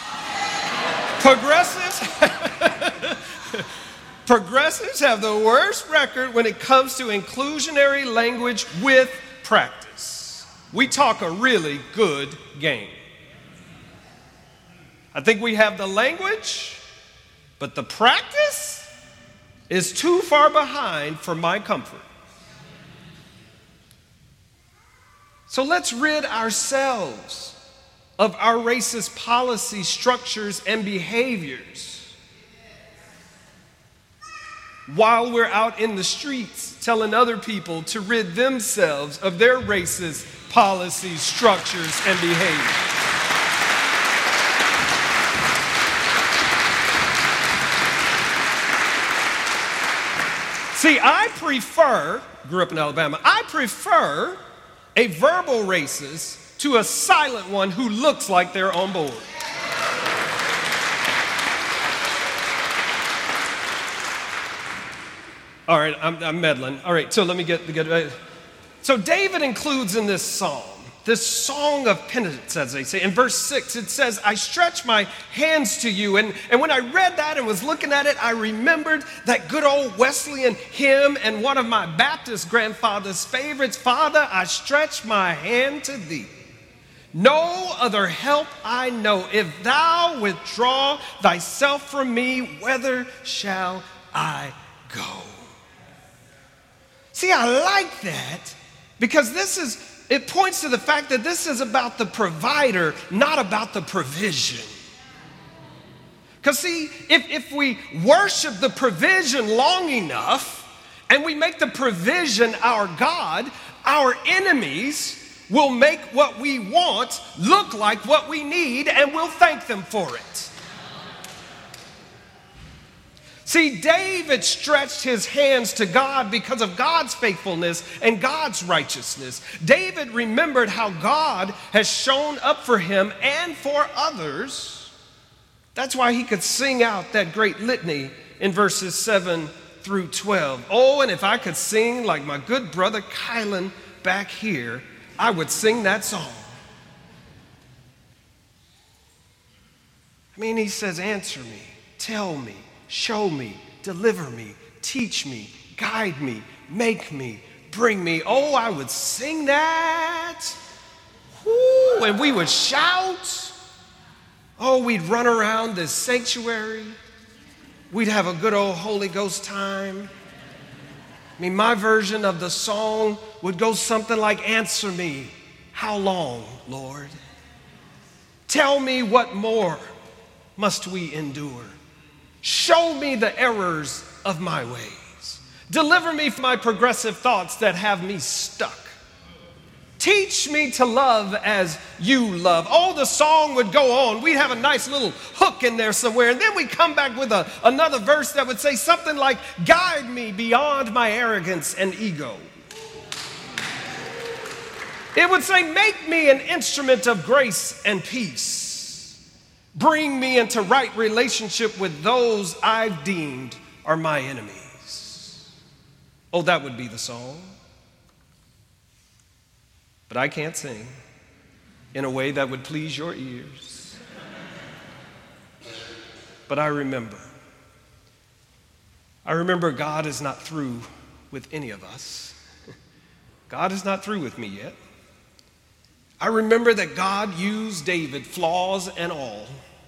Progressives? Progressives have the worst record when it comes to inclusionary language with practice. We talk a really good game. I think we have the language, but the practice is too far behind for my comfort. So let's rid ourselves of our racist policies, structures, and behaviors while we're out in the streets telling other people to rid themselves of their racist policies, structures, and behaviors. See, I prefer, grew up in Alabama, I prefer a verbal racist to a silent one who looks like they're on board. All right, I'm, I'm meddling. All right, so let me get, get uh, so David includes in this psalm, this song of penitence, as they say. In verse six, it says, I stretch my hands to you. And, and when I read that and was looking at it, I remembered that good old Wesleyan hymn and one of my Baptist grandfather's favorites, Father, I stretch my hand to thee. No other help I know. If thou withdraw thyself from me, whither shall I go? See, I like that because this is, it points to the fact that this is about the provider, not about the provision. Because see, if, if we worship the provision long enough and we make the provision our God, our enemies will make what we want look like what we need and we'll thank them for it. See, David stretched his hands to God because of God's faithfulness and God's righteousness. David remembered how God has shown up for him and for others. That's why he could sing out that great litany in verses seven through twelve. Oh, and if I could sing like my good brother Kylan back here, I would sing that song. I mean, he says, answer me, tell me, show me, deliver me, teach me, guide me, make me, bring me. Oh, I would sing that. Woo, and we would shout. Oh, we'd run around this sanctuary. We'd have a good old Holy Ghost time. I mean, my version of the song would go something like, answer me, how long, Lord? Tell me what more must we endure? Show me the errors of my ways. Deliver me from my progressive thoughts that have me stuck. Teach me to love as you love. Oh, the song would go on. We'd have a nice little hook in there somewhere. And then we'd come back with a, another verse that would say something like, guide me beyond my arrogance and ego. It would say, make me an instrument of grace and peace. Bring me into right relationship with those I've deemed are my enemies. Oh, that would be the song. But I can't sing in a way that would please your ears. But I remember. I remember God is not through with any of us. God is not through with me yet. I remember that God used David, flaws and all.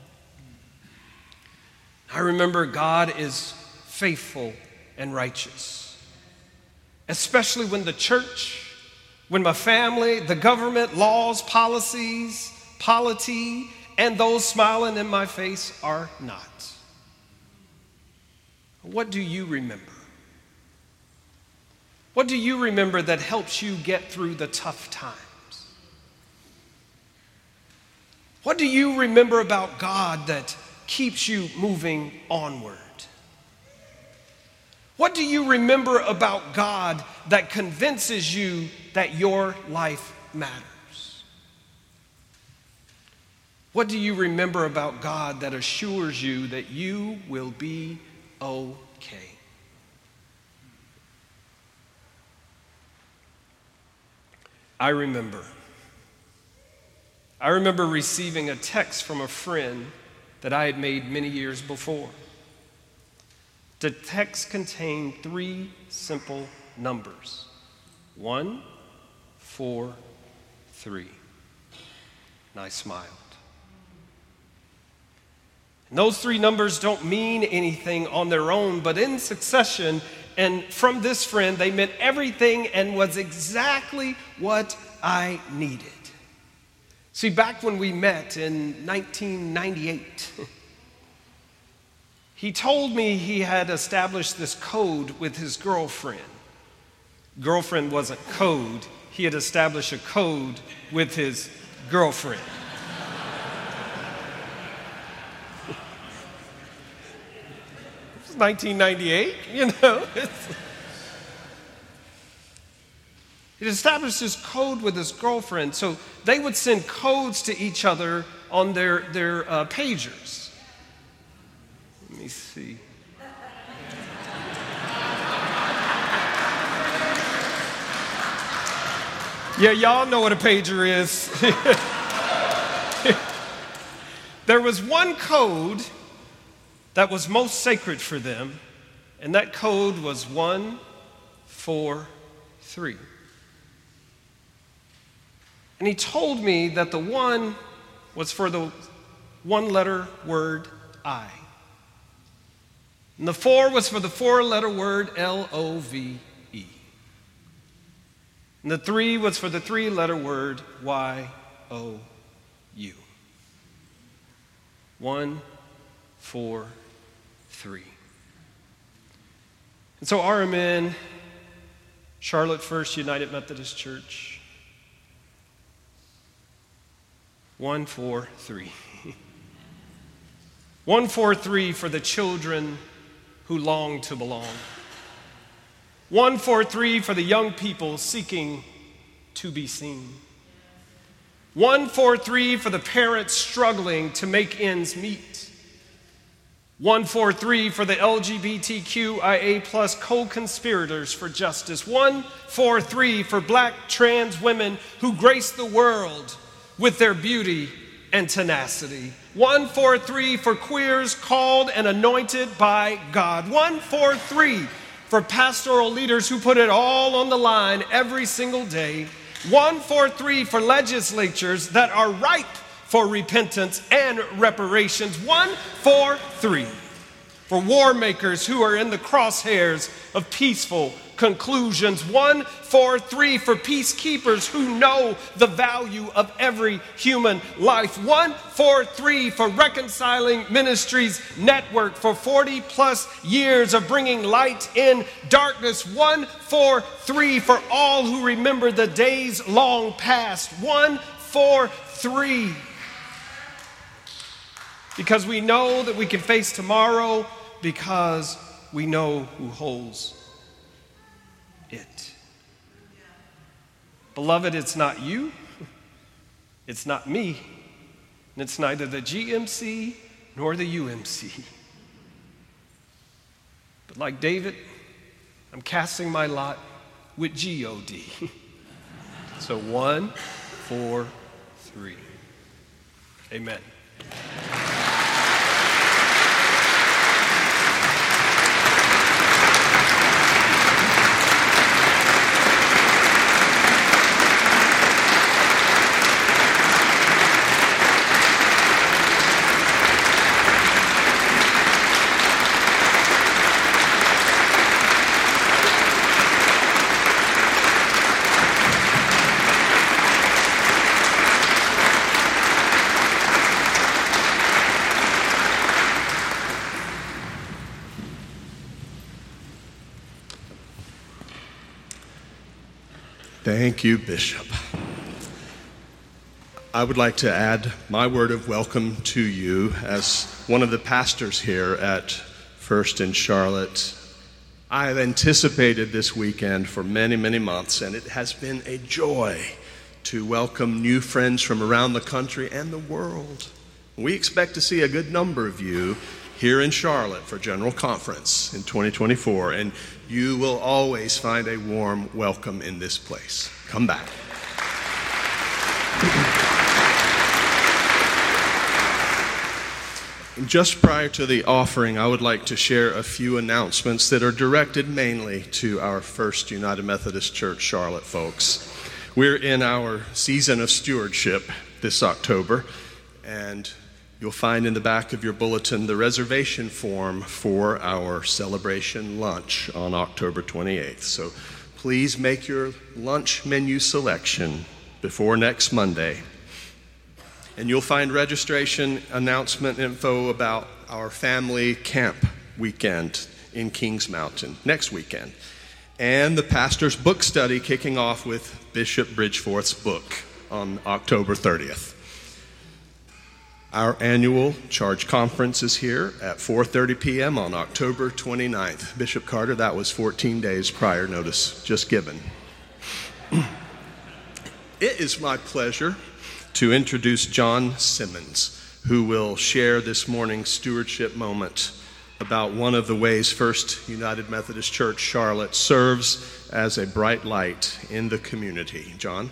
I remember God is faithful and righteous, especially when the church, when my family, the government, laws, policies, polity, and those smiling in my face are not. What do you remember? What do you remember that helps you get through the tough times? What do you remember about God that keeps you moving onward? What do you remember about God that convinces you that your life matters? What do you remember about God that assures you that you will be okay? I remember. I remember receiving a text from a friend that I had made many years before. The text contained three simple numbers. One, four, three. And I smiled. And those three numbers don't mean anything on their own, but in succession, and from this friend, they meant everything and was exactly what I needed. See, back when we met in nineteen ninety-eight, he told me he had established this code with his girlfriend. Girlfriend wasn't code. He had established a code with his girlfriend. It was nineteen ninety-eight, you know. He established this code with his girlfriend, so they would send codes to each other on their, their uh, pagers. Let me see. Yeah, y'all know what a pager is. There was one code that was most sacred for them, and that code was one, four, three. And he told me that the one was for the one-letter word I. And the four was for the four-letter word L O V E. And the three was for the three-letter word Y O U. One, four, three. And so R M N, Charlotte First United Methodist Church, One, four, three. One, four, three for the children who long to belong. One, four, three for the young people seeking to be seen. One, four, three for the parents struggling to make ends meet. One, four, three for the L G B T Q I A plus co-conspirators for justice. One, four, three for black trans women who grace the world with their beauty and tenacity. One, four, three for queers called and anointed by God. One, four, three for pastoral leaders who put it all on the line every single day. One, four, three for legislatures that are ripe for repentance and reparations. One, four, three for war makers who are in the crosshairs of peaceful conclusions. One, four, three for peacekeepers who know the value of every human life. One, four, three for Reconciling Ministries Network for forty plus years of bringing light in darkness. One, four, three for all who remember the days long past. One, four, three. Because we know that we can face tomorrow because we know who holds it. Beloved, it's not you, it's not me, and it's neither the G M C nor the U M C. But like David, I'm casting my lot with G O D. So one, four, three. Amen. Thank you, Bishop. I would like to add my word of welcome to you as one of the pastors here at First in Charlotte. I have anticipated this weekend for many, many months, and it has been a joy to welcome new friends from around the country and the world. We expect to see a good number of you here in Charlotte for General Conference in twenty twenty-four, and you will always find a warm welcome in this place. Come back. Just prior to the offering, I would like to share a few announcements that are directed mainly to our First United Methodist Church Charlotte folks. We're in our season of stewardship this October, and you'll find in the back of your bulletin the reservation form for our celebration lunch on October twenty-eighth. So please make your lunch menu selection before next Monday. And you'll find registration announcement info about our family camp weekend in Kings Mountain next weekend. And the pastor's book study kicking off with Bishop Bridgeforth's book on October thirtieth. Our annual Charge Conference is here at four thirty p.m. on October twenty-ninth. Bishop Carter, that was fourteen days prior notice just given. It is my pleasure to introduce John Simmons, who will share this morning's stewardship moment about one of the ways First United Methodist Church Charlotte serves as a bright light in the community. John?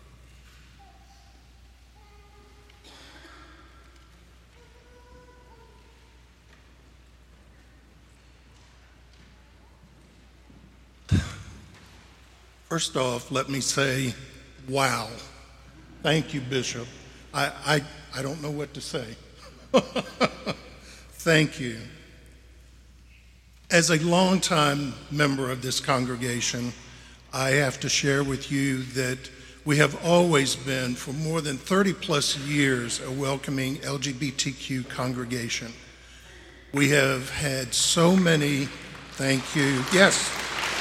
First off, let me say, wow. Thank you, Bishop. I, I, I don't know what to say. Thank you. As a longtime member of this congregation, I have to share with you that we have always been, for more than thirty plus years, a welcoming L G B T Q congregation. We have had so many, thank you, yes.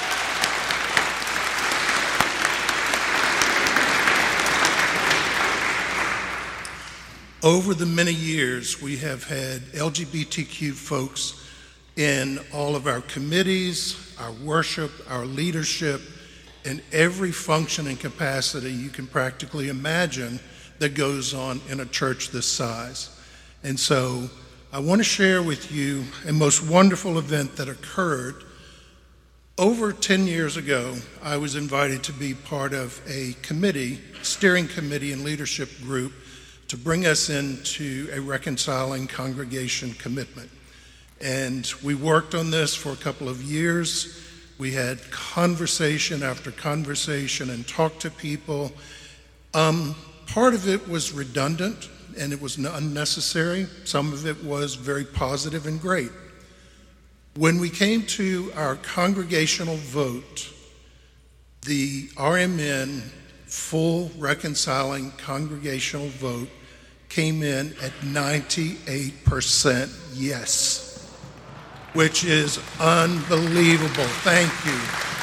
Over the many years, we have had L G B T Q folks in all of our committees, our worship, our leadership, in every function and capacity you can practically imagine that goes on in a church this size. And so I want to share with you a most wonderful event that occurred. Over ten years ago, I was invited to be part of a committee, steering committee and leadership group to bring us into a reconciling congregation commitment. And we worked on this for a couple of years. We had conversation after conversation and talked to people. Um, part of it was redundant and it was unnecessary. Some of it was very positive and great. When we came to our congregational vote, the R M N full reconciling congregational vote came in at ninety-eight percent yes, which is unbelievable. Thank you.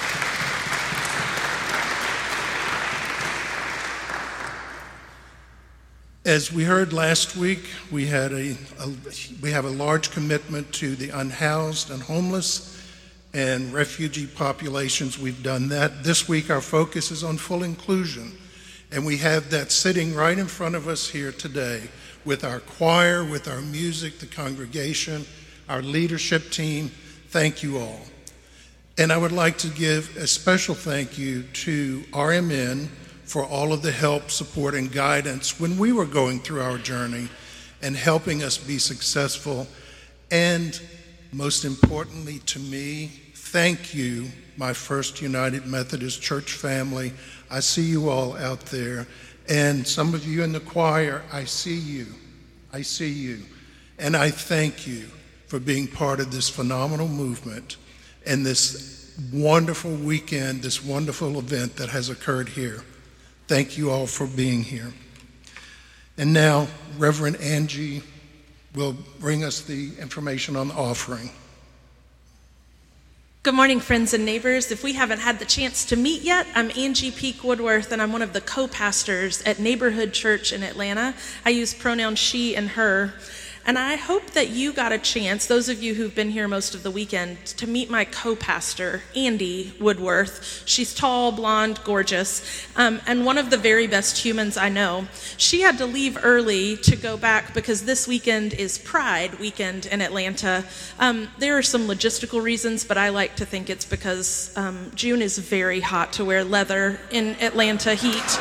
As we heard last week, we had a, a we have a large commitment to the unhoused and homeless and refugee populations. We've done that. This week our focus is on full inclusion, and we have that sitting right in front of us here today with our choir, with our music, the congregation, our leadership team. Thank you all. And I would like to give a special thank you to R M N for all of the help, support, and guidance when we were going through our journey and helping us be successful. And most importantly to me, thank you, my First United Methodist Church family. I see you all out there. And some of you in the choir, I see you. I see you. And I thank you for being part of this phenomenal movement and this wonderful weekend, this wonderful event that has occurred here. Thank you all for being here. And now, Reverend Angie will bring us the information on the offering. Good morning, friends and neighbors. If we haven't had the chance to meet yet, I'm Angie Peak Woodworth, and I'm one of the co-pastors at Neighborhood Church in Atlanta. I use pronouns she and her. And I hope that you got a chance, those of you who've been here most of the weekend, to meet my co-pastor, Andy Woodworth. She's tall, blonde, gorgeous, um, and one of the very best humans I know. She had to leave early to go back because this weekend is Pride weekend in Atlanta. Um, there are some logistical reasons, but I like to think it's because um, June is very hot to wear leather in Atlanta heat.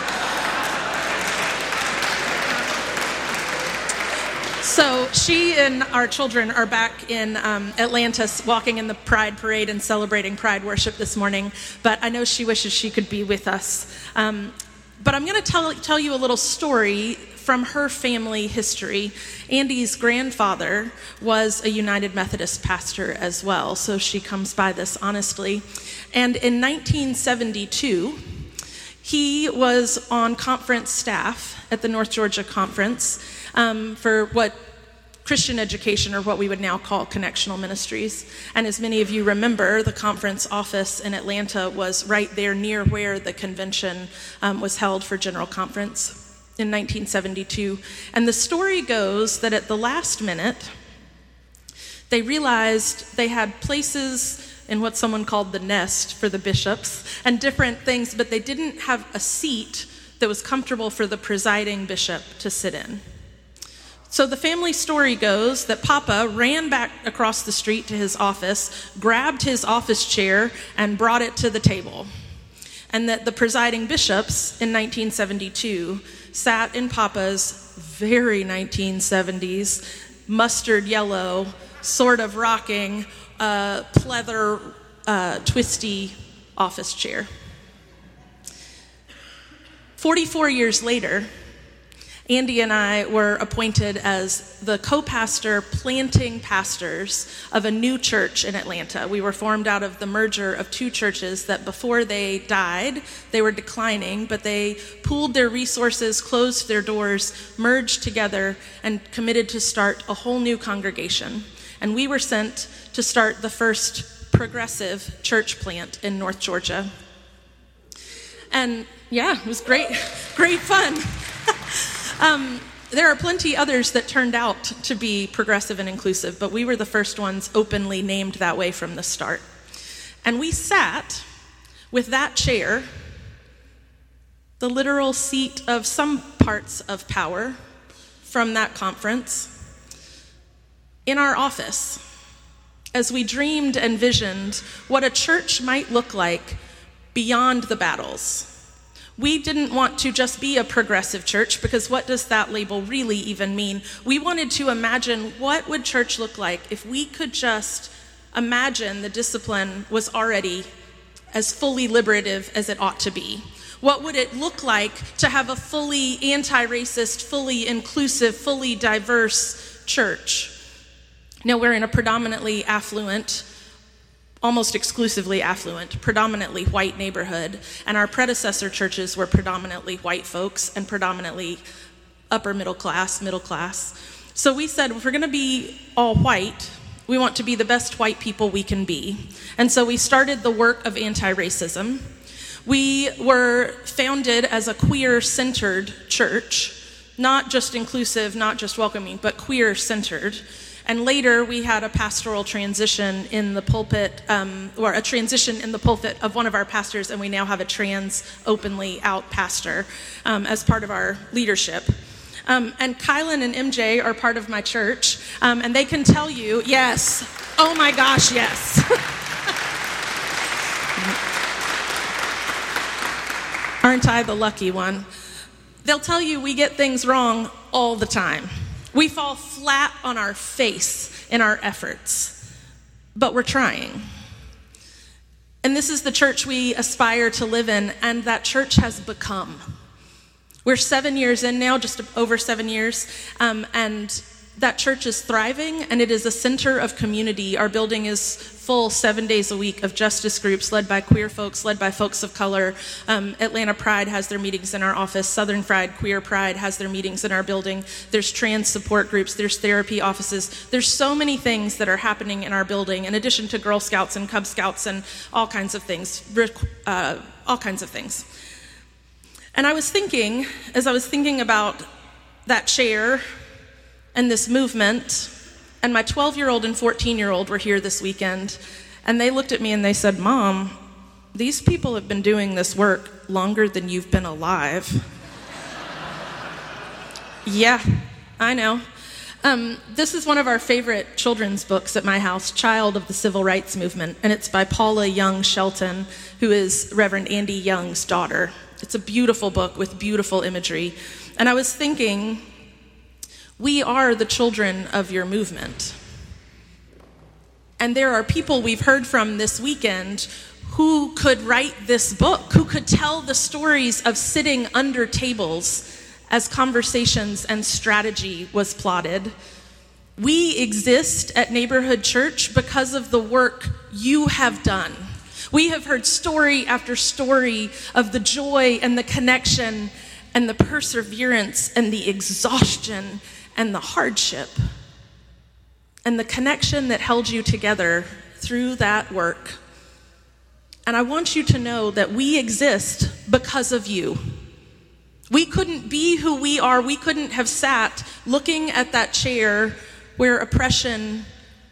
So she and our children are back in um, Atlanta walking in the Pride Parade and celebrating Pride worship this morning, but I know she wishes she could be with us. Um, but I'm going to tell, tell you a little story from her family history. Andy's grandfather was a United Methodist pastor as well, so she comes by this honestly. And in nineteen seventy-two, he was on conference staff at the North Georgia Conference Um, for what Christian education, or what we would now call connectional ministries. And as many of you remember, the conference office in Atlanta was right there near where the convention um, was held for General Conference in nineteen seventy-two. And the story goes that at the last minute, they realized they had places in what someone called the nest for the bishops and different things, but they didn't have a seat that was comfortable for the presiding bishop to sit in. So the family story goes that Papa ran back across the street to his office, grabbed his office chair, and brought it to the table. And that the presiding bishops in nineteen seventy-two sat in Papa's very nineteen seventies, mustard yellow, sort of rocking, uh, pleather, uh, twisty office chair. forty-four years later, Andy and I were appointed as the co-pastor planting pastors of a new church in Atlanta. We were formed out of the merger of two churches that before they died, they were declining, but they pooled their resources, closed their doors, merged together, and committed to start a whole new congregation. And we were sent to start the first progressive church plant in North Georgia. And yeah, it was great, great fun. Um, there are plenty others that turned out to be progressive and inclusive, but we were the first ones openly named that way from the start. And we sat with that chair, the literal seat of some parts of power from that conference, in our office as we dreamed and visioned what a church might look like beyond the battles. We didn't want to just be a progressive church, because what does that label really even mean? We wanted to imagine what would church look like if we could just imagine the discipline was already as fully liberative as it ought to be. What would it look like to have a fully anti-racist, fully inclusive, fully diverse church? Now, we're in a predominantly affluent, almost exclusively affluent, predominantly white neighborhood, and our predecessor churches were predominantly white folks and predominantly upper middle class, middle class. So we said, if we're gonna be all white, we want to be the best white people we can be. And so we started the work of anti-racism. We were founded as a queer-centered church, not just inclusive, not just welcoming, but queer-centered. And later, we had a pastoral transition in the pulpit, um, or a transition in the pulpit of one of our pastors, and we now have a trans, openly out pastor um, as part of our leadership. Um, and Kylan and M J are part of my church, um, and they can tell you, yes, oh my gosh, yes. Aren't I the lucky one? They'll tell you we get things wrong all the time. We fall flat on our face in our efforts, but we're trying. And this is the church we aspire to live in, and that church has become. We're seven years in now, just over seven years, um, and that church is thriving, and it is a center of community. Our building is full seven days a week of justice groups led by queer folks, led by folks of color. Um, Atlanta Pride has their meetings in our office. Southern Pride, Queer Pride has their meetings in our building. There's trans support groups. There's therapy offices. There's so many things that are happening in our building, in addition to Girl Scouts and Cub Scouts and all kinds of things, uh, all kinds of things. And I was thinking, as I was thinking about that chair and this movement, and my twelve-year-old and fourteen-year-old were here this weekend, and they looked at me and they said, "Mom, these people have been doing this work longer than you've been alive." Yeah, I know. Um, this is one of our favorite children's books at my house, Child of the Civil Rights Movement, and it's by Paula Young Shelton, who is Reverend Andy Young's daughter. It's a beautiful book with beautiful imagery. And I was thinking, we are the children of your movement. And there are people we've heard from this weekend who could write this book, who could tell the stories of sitting under tables as conversations and strategy was plotted. We exist at Neighborhood Church because of the work you have done. We have heard story after story of the joy and the connection and the perseverance and the exhaustion and the hardship and the connection that held you together through that work. And I want you to know that we exist because of you. We couldn't be who we are. We couldn't have sat looking at that chair where oppression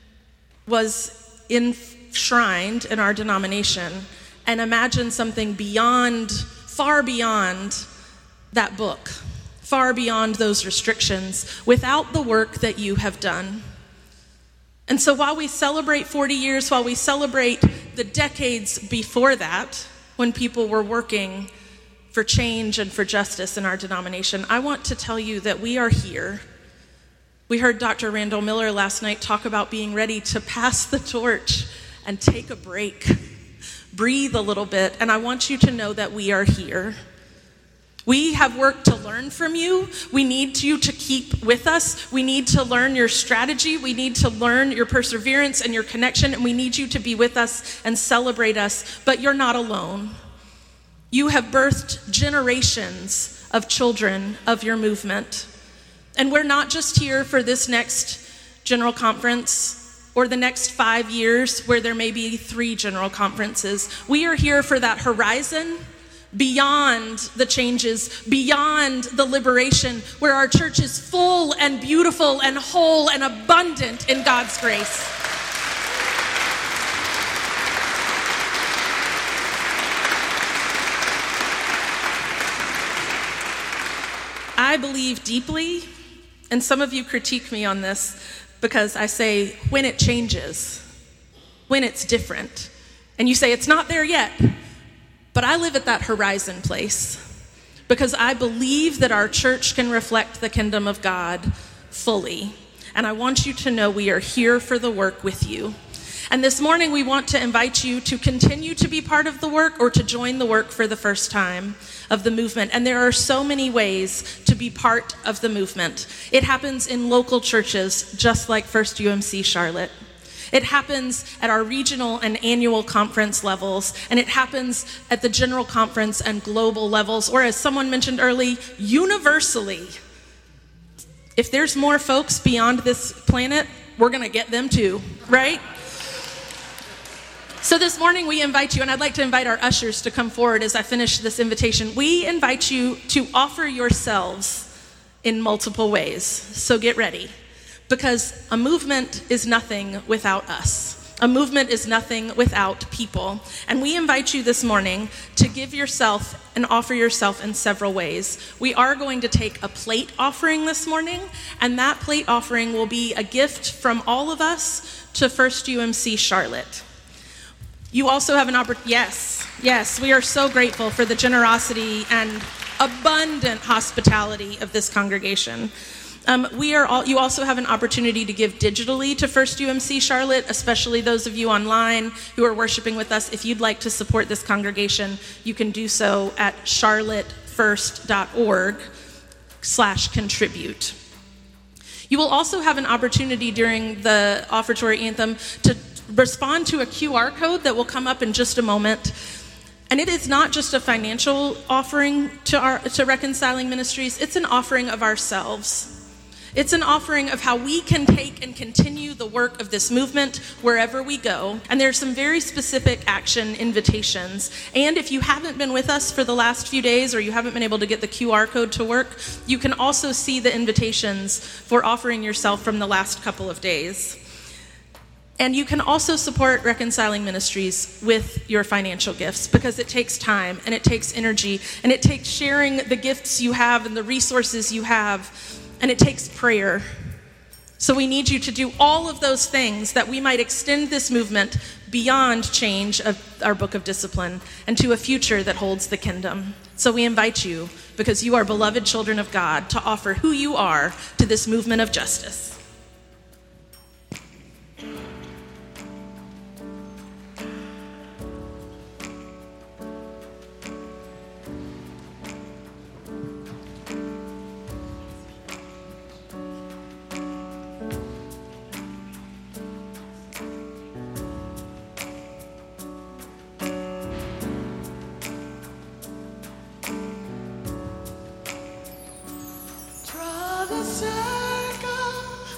was enshrined in our denomination and imagine something beyond, far beyond that book, far beyond those restrictions, without the work that you have done. And so while we celebrate forty years, while we celebrate the decades before that, when people were working for change and for justice in our denomination, I want to tell you that we are here. We heard Doctor Randall Miller last night talk about being ready to pass the torch and take a break, breathe a little bit, and I want you to know that we are here. We have work to learn from you. We need you to keep with us. We need to learn your strategy. We need to learn your perseverance and your connection, and we need you to be with us and celebrate us, but you're not alone. You have birthed generations of children of your movement. And we're not just here for this next general conference or the next five years where there may be three general conferences. We are here for that horizon beyond the changes, beyond the liberation, where our church is full and beautiful and whole and abundant in God's grace. I believe deeply, and some of you critique me on this because I say, when it changes, when it's different, and you say, it's not there yet, but I live at that horizon place because I believe that our church can reflect the kingdom of God fully, and I want you to know we are here for the work with you. And this morning we want to invite you to continue to be part of the work or to join the work for the first time of the movement. And there are so many ways to be part of the movement. It happens in local churches, just like First U M C Charlotte. It happens at our regional and annual conference levels, and it happens at the general conference and global levels, or as someone mentioned early, universally. If there's more folks beyond this planet, we're gonna get them too, right? So this morning we invite you, and I'd like to invite our ushers to come forward as I finish this invitation. We invite you to offer yourselves in multiple ways. So get ready, because a movement is nothing without us. A movement is nothing without people. And we invite you this morning to give yourself and offer yourself in several ways. We are going to take a plate offering this morning, and that plate offering will be a gift from all of us to First U M C Charlotte. You also have an opportunity, yes, yes, we are so grateful for the generosity and abundant hospitality of this congregation. Um, we are all, you also have an opportunity to give digitally to First U M C Charlotte, especially those of you online who are worshiping with us. If you'd like to support this congregation, you can do so at charlottefirst dot org slash contribute. You will also have an opportunity during the offertory anthem to respond to a Q R code that will come up in just a moment. And it is not just a financial offering to our to Reconciling Ministries, it's an offering of ourselves. It's an offering of how we can take and continue the work of this movement wherever we go. And there are some very specific action invitations. And if you haven't been with us for the last few days, or you haven't been able to get the Q R code to work, you can also see the invitations for offering yourself from the last couple of days. And you can also support Reconciling Ministries with your financial gifts, because it takes time and it takes energy and it takes sharing the gifts you have and the resources you have, and it takes prayer. So we need you to do all of those things that we might extend this movement beyond change of our book of discipline and to a future that holds the kingdom. So we invite you, because you are beloved children of God, to offer who you are to this movement of justice. Draw the circle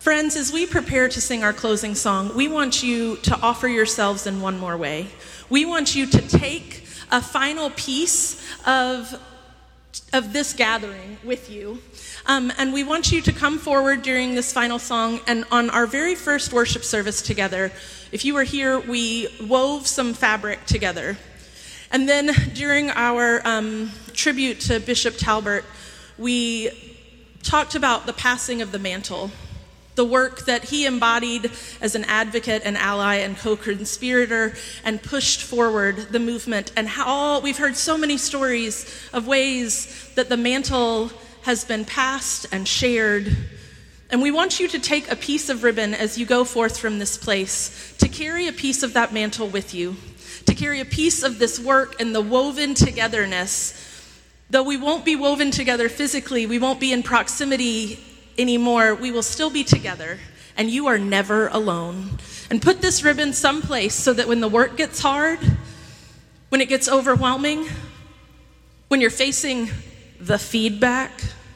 Friends, as we prepare to sing our closing song, we want you to offer yourselves in one more way. We want you to take a final piece of, of this gathering with you. Um, and we want you to come forward during this final song. And on our very first worship service together, if you were here, we wove some fabric together. And then during our um, tribute to Bishop Talbert, we talked about the passing of the mantle, the work that he embodied as an advocate and ally and co-conspirator and pushed forward the movement, and how we've heard so many stories of ways that the mantle has been passed and shared. And we want you to take a piece of ribbon as you go forth from this place, to carry a piece of that mantle with you, to carry a piece of this work and the woven togetherness. Though we won't be woven together physically, we won't be in proximity anymore, we will still be together, and you are never alone. And put this ribbon someplace so that when the work gets hard, when it gets overwhelming, when you're facing the feedback,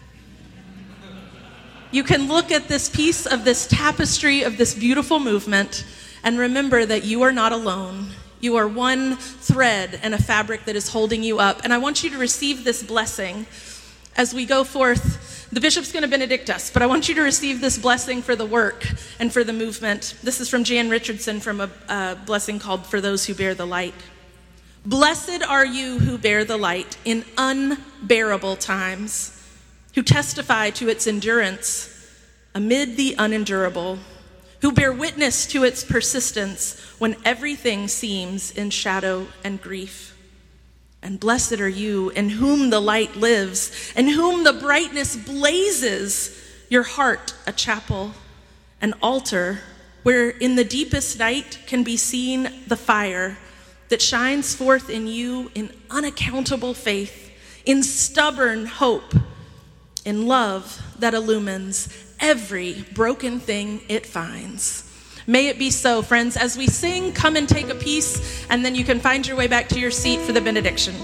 you can look at this piece of this tapestry of this beautiful movement and remember that you are not alone. You are one thread and a fabric that is holding you up. And I want you to receive this blessing as we go forth. The bishop's going to benedict us, but I want you to receive this blessing for the work and for the movement. This is from Jan Richardson from a, a blessing called For Those Who Bear the Light. Blessed are you who bear the light in unbearable times, who testify to its endurance amid the unendurable, who bear witness to its persistence when everything seems in shadow and grief. And blessed are you in whom the light lives, in whom the brightness blazes, your heart a chapel, an altar where in the deepest night can be seen the fire that shines forth in you in unaccountable faith, in stubborn hope, in love that illumines every broken thing it finds. May it be so, friends. As we sing, come and take a piece, and then you can find your way back to your seat for the benediction.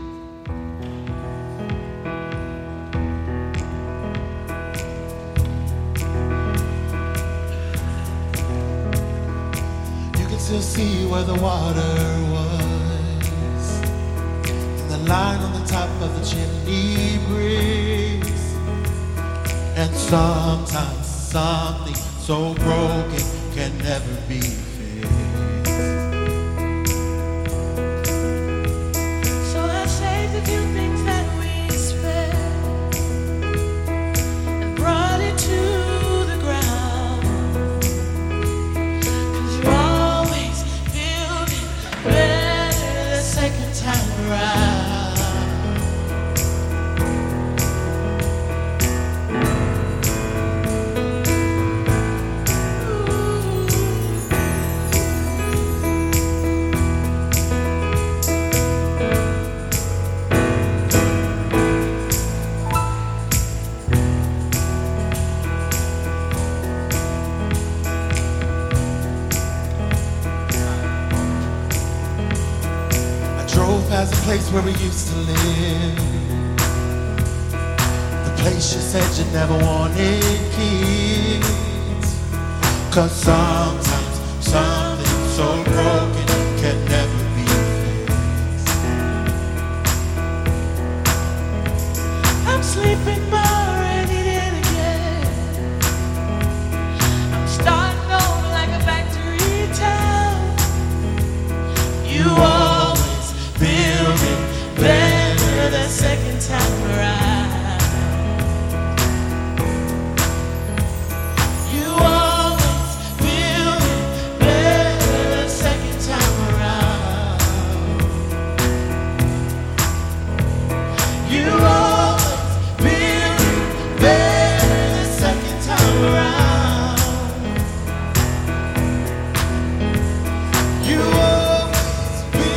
You can still see where the water was, and the line on the top of the chimney breaks. And sometimes something so broken can never be fixed. So I saved a few things that we spent and brought it to the ground. 'Cause you always build it better the second time around. As a place where we used to live, the place you said you never wanted kids. 'Cause sometimes something so broken can never be fixed. I'm sleeping more and eating again. I'm starting over like a factory town. You are building better the second time around. You always building better the second time around. You always building better the second time around. You always building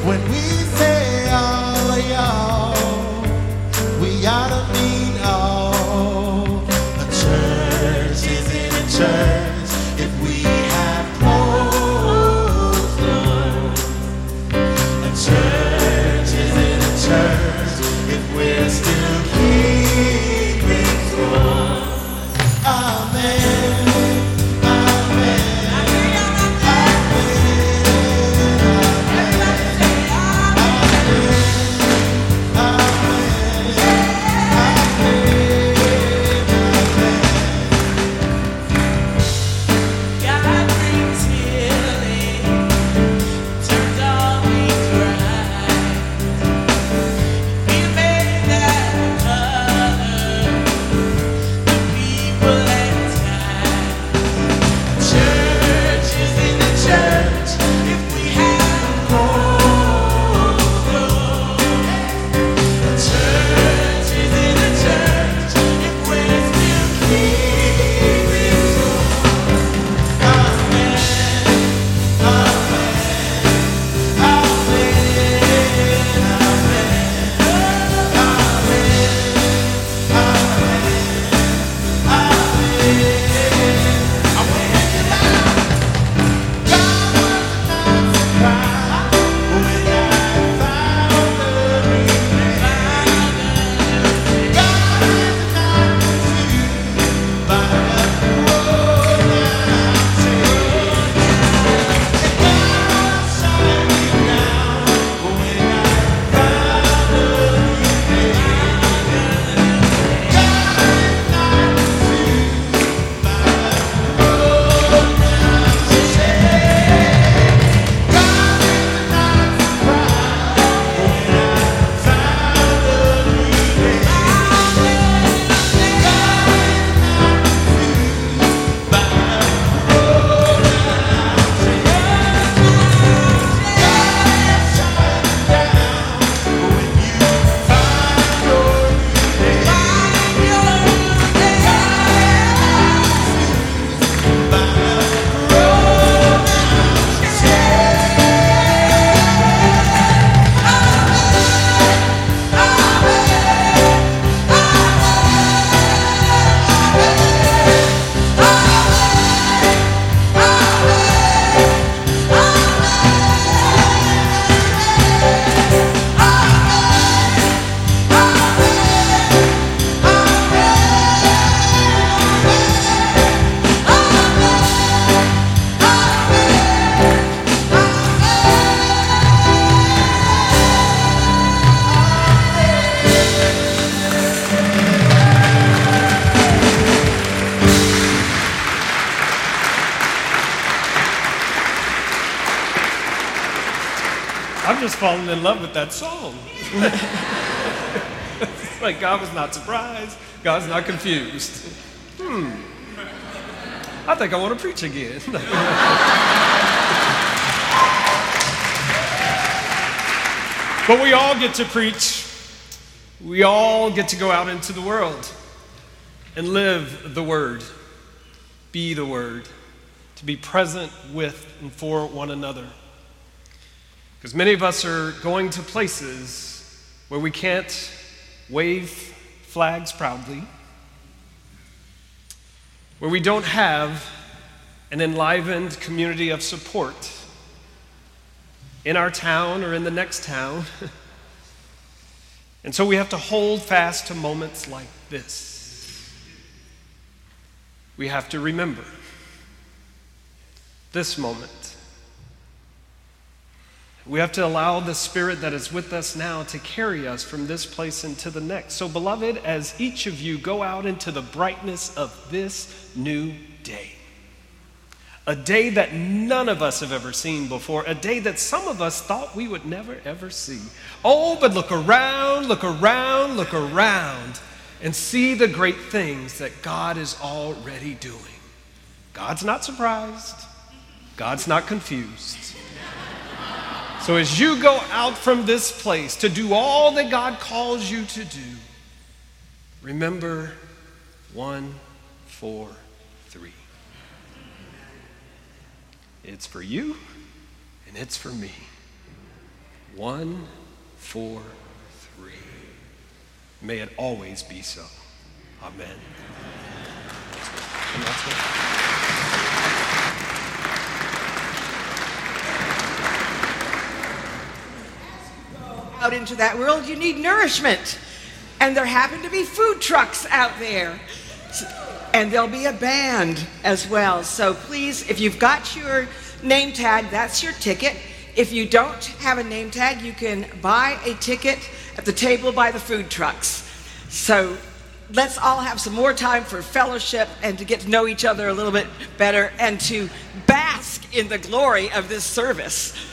When we say all y'all, we ought to mean all. A church isn't a church if we have closed doors. A church isn't a church if we're still keeping score. Amen. I'm just falling in love with that song. It's like God was not surprised. God's not confused. Hmm. I think I want to preach again. But we all get to preach. We all get to go out into the world and live the Word, be the Word, to be present with and for one another. Because many of us are going to places where we can't wave flags proudly, where we don't have an enlivened community of support in our town or in the next town. And so we have to hold fast to moments like this. We have to remember this moment. We have to allow the Spirit that is with us now to carry us from this place into the next. So, beloved, as each of you go out into the brightness of this new day, a day that none of us have ever seen before, a day that some of us thought we would never, ever see. Oh, but look around, look around, look around, and see the great things that God is already doing. God's not surprised. God's not confused. So as you go out from this place to do all that God calls you to do, remember one, four, three. It's for you and it's for me. One, four, three. May it always be so. Amen. Out into that world, you need nourishment. And there happen to be food trucks out there. And there'll be a band as well. So please, if you've got your name tag, that's your ticket. If you don't have a name tag, you can buy a ticket at the table by the food trucks. So let's all have some more time for fellowship and to get to know each other a little bit better and to bask in the glory of this service.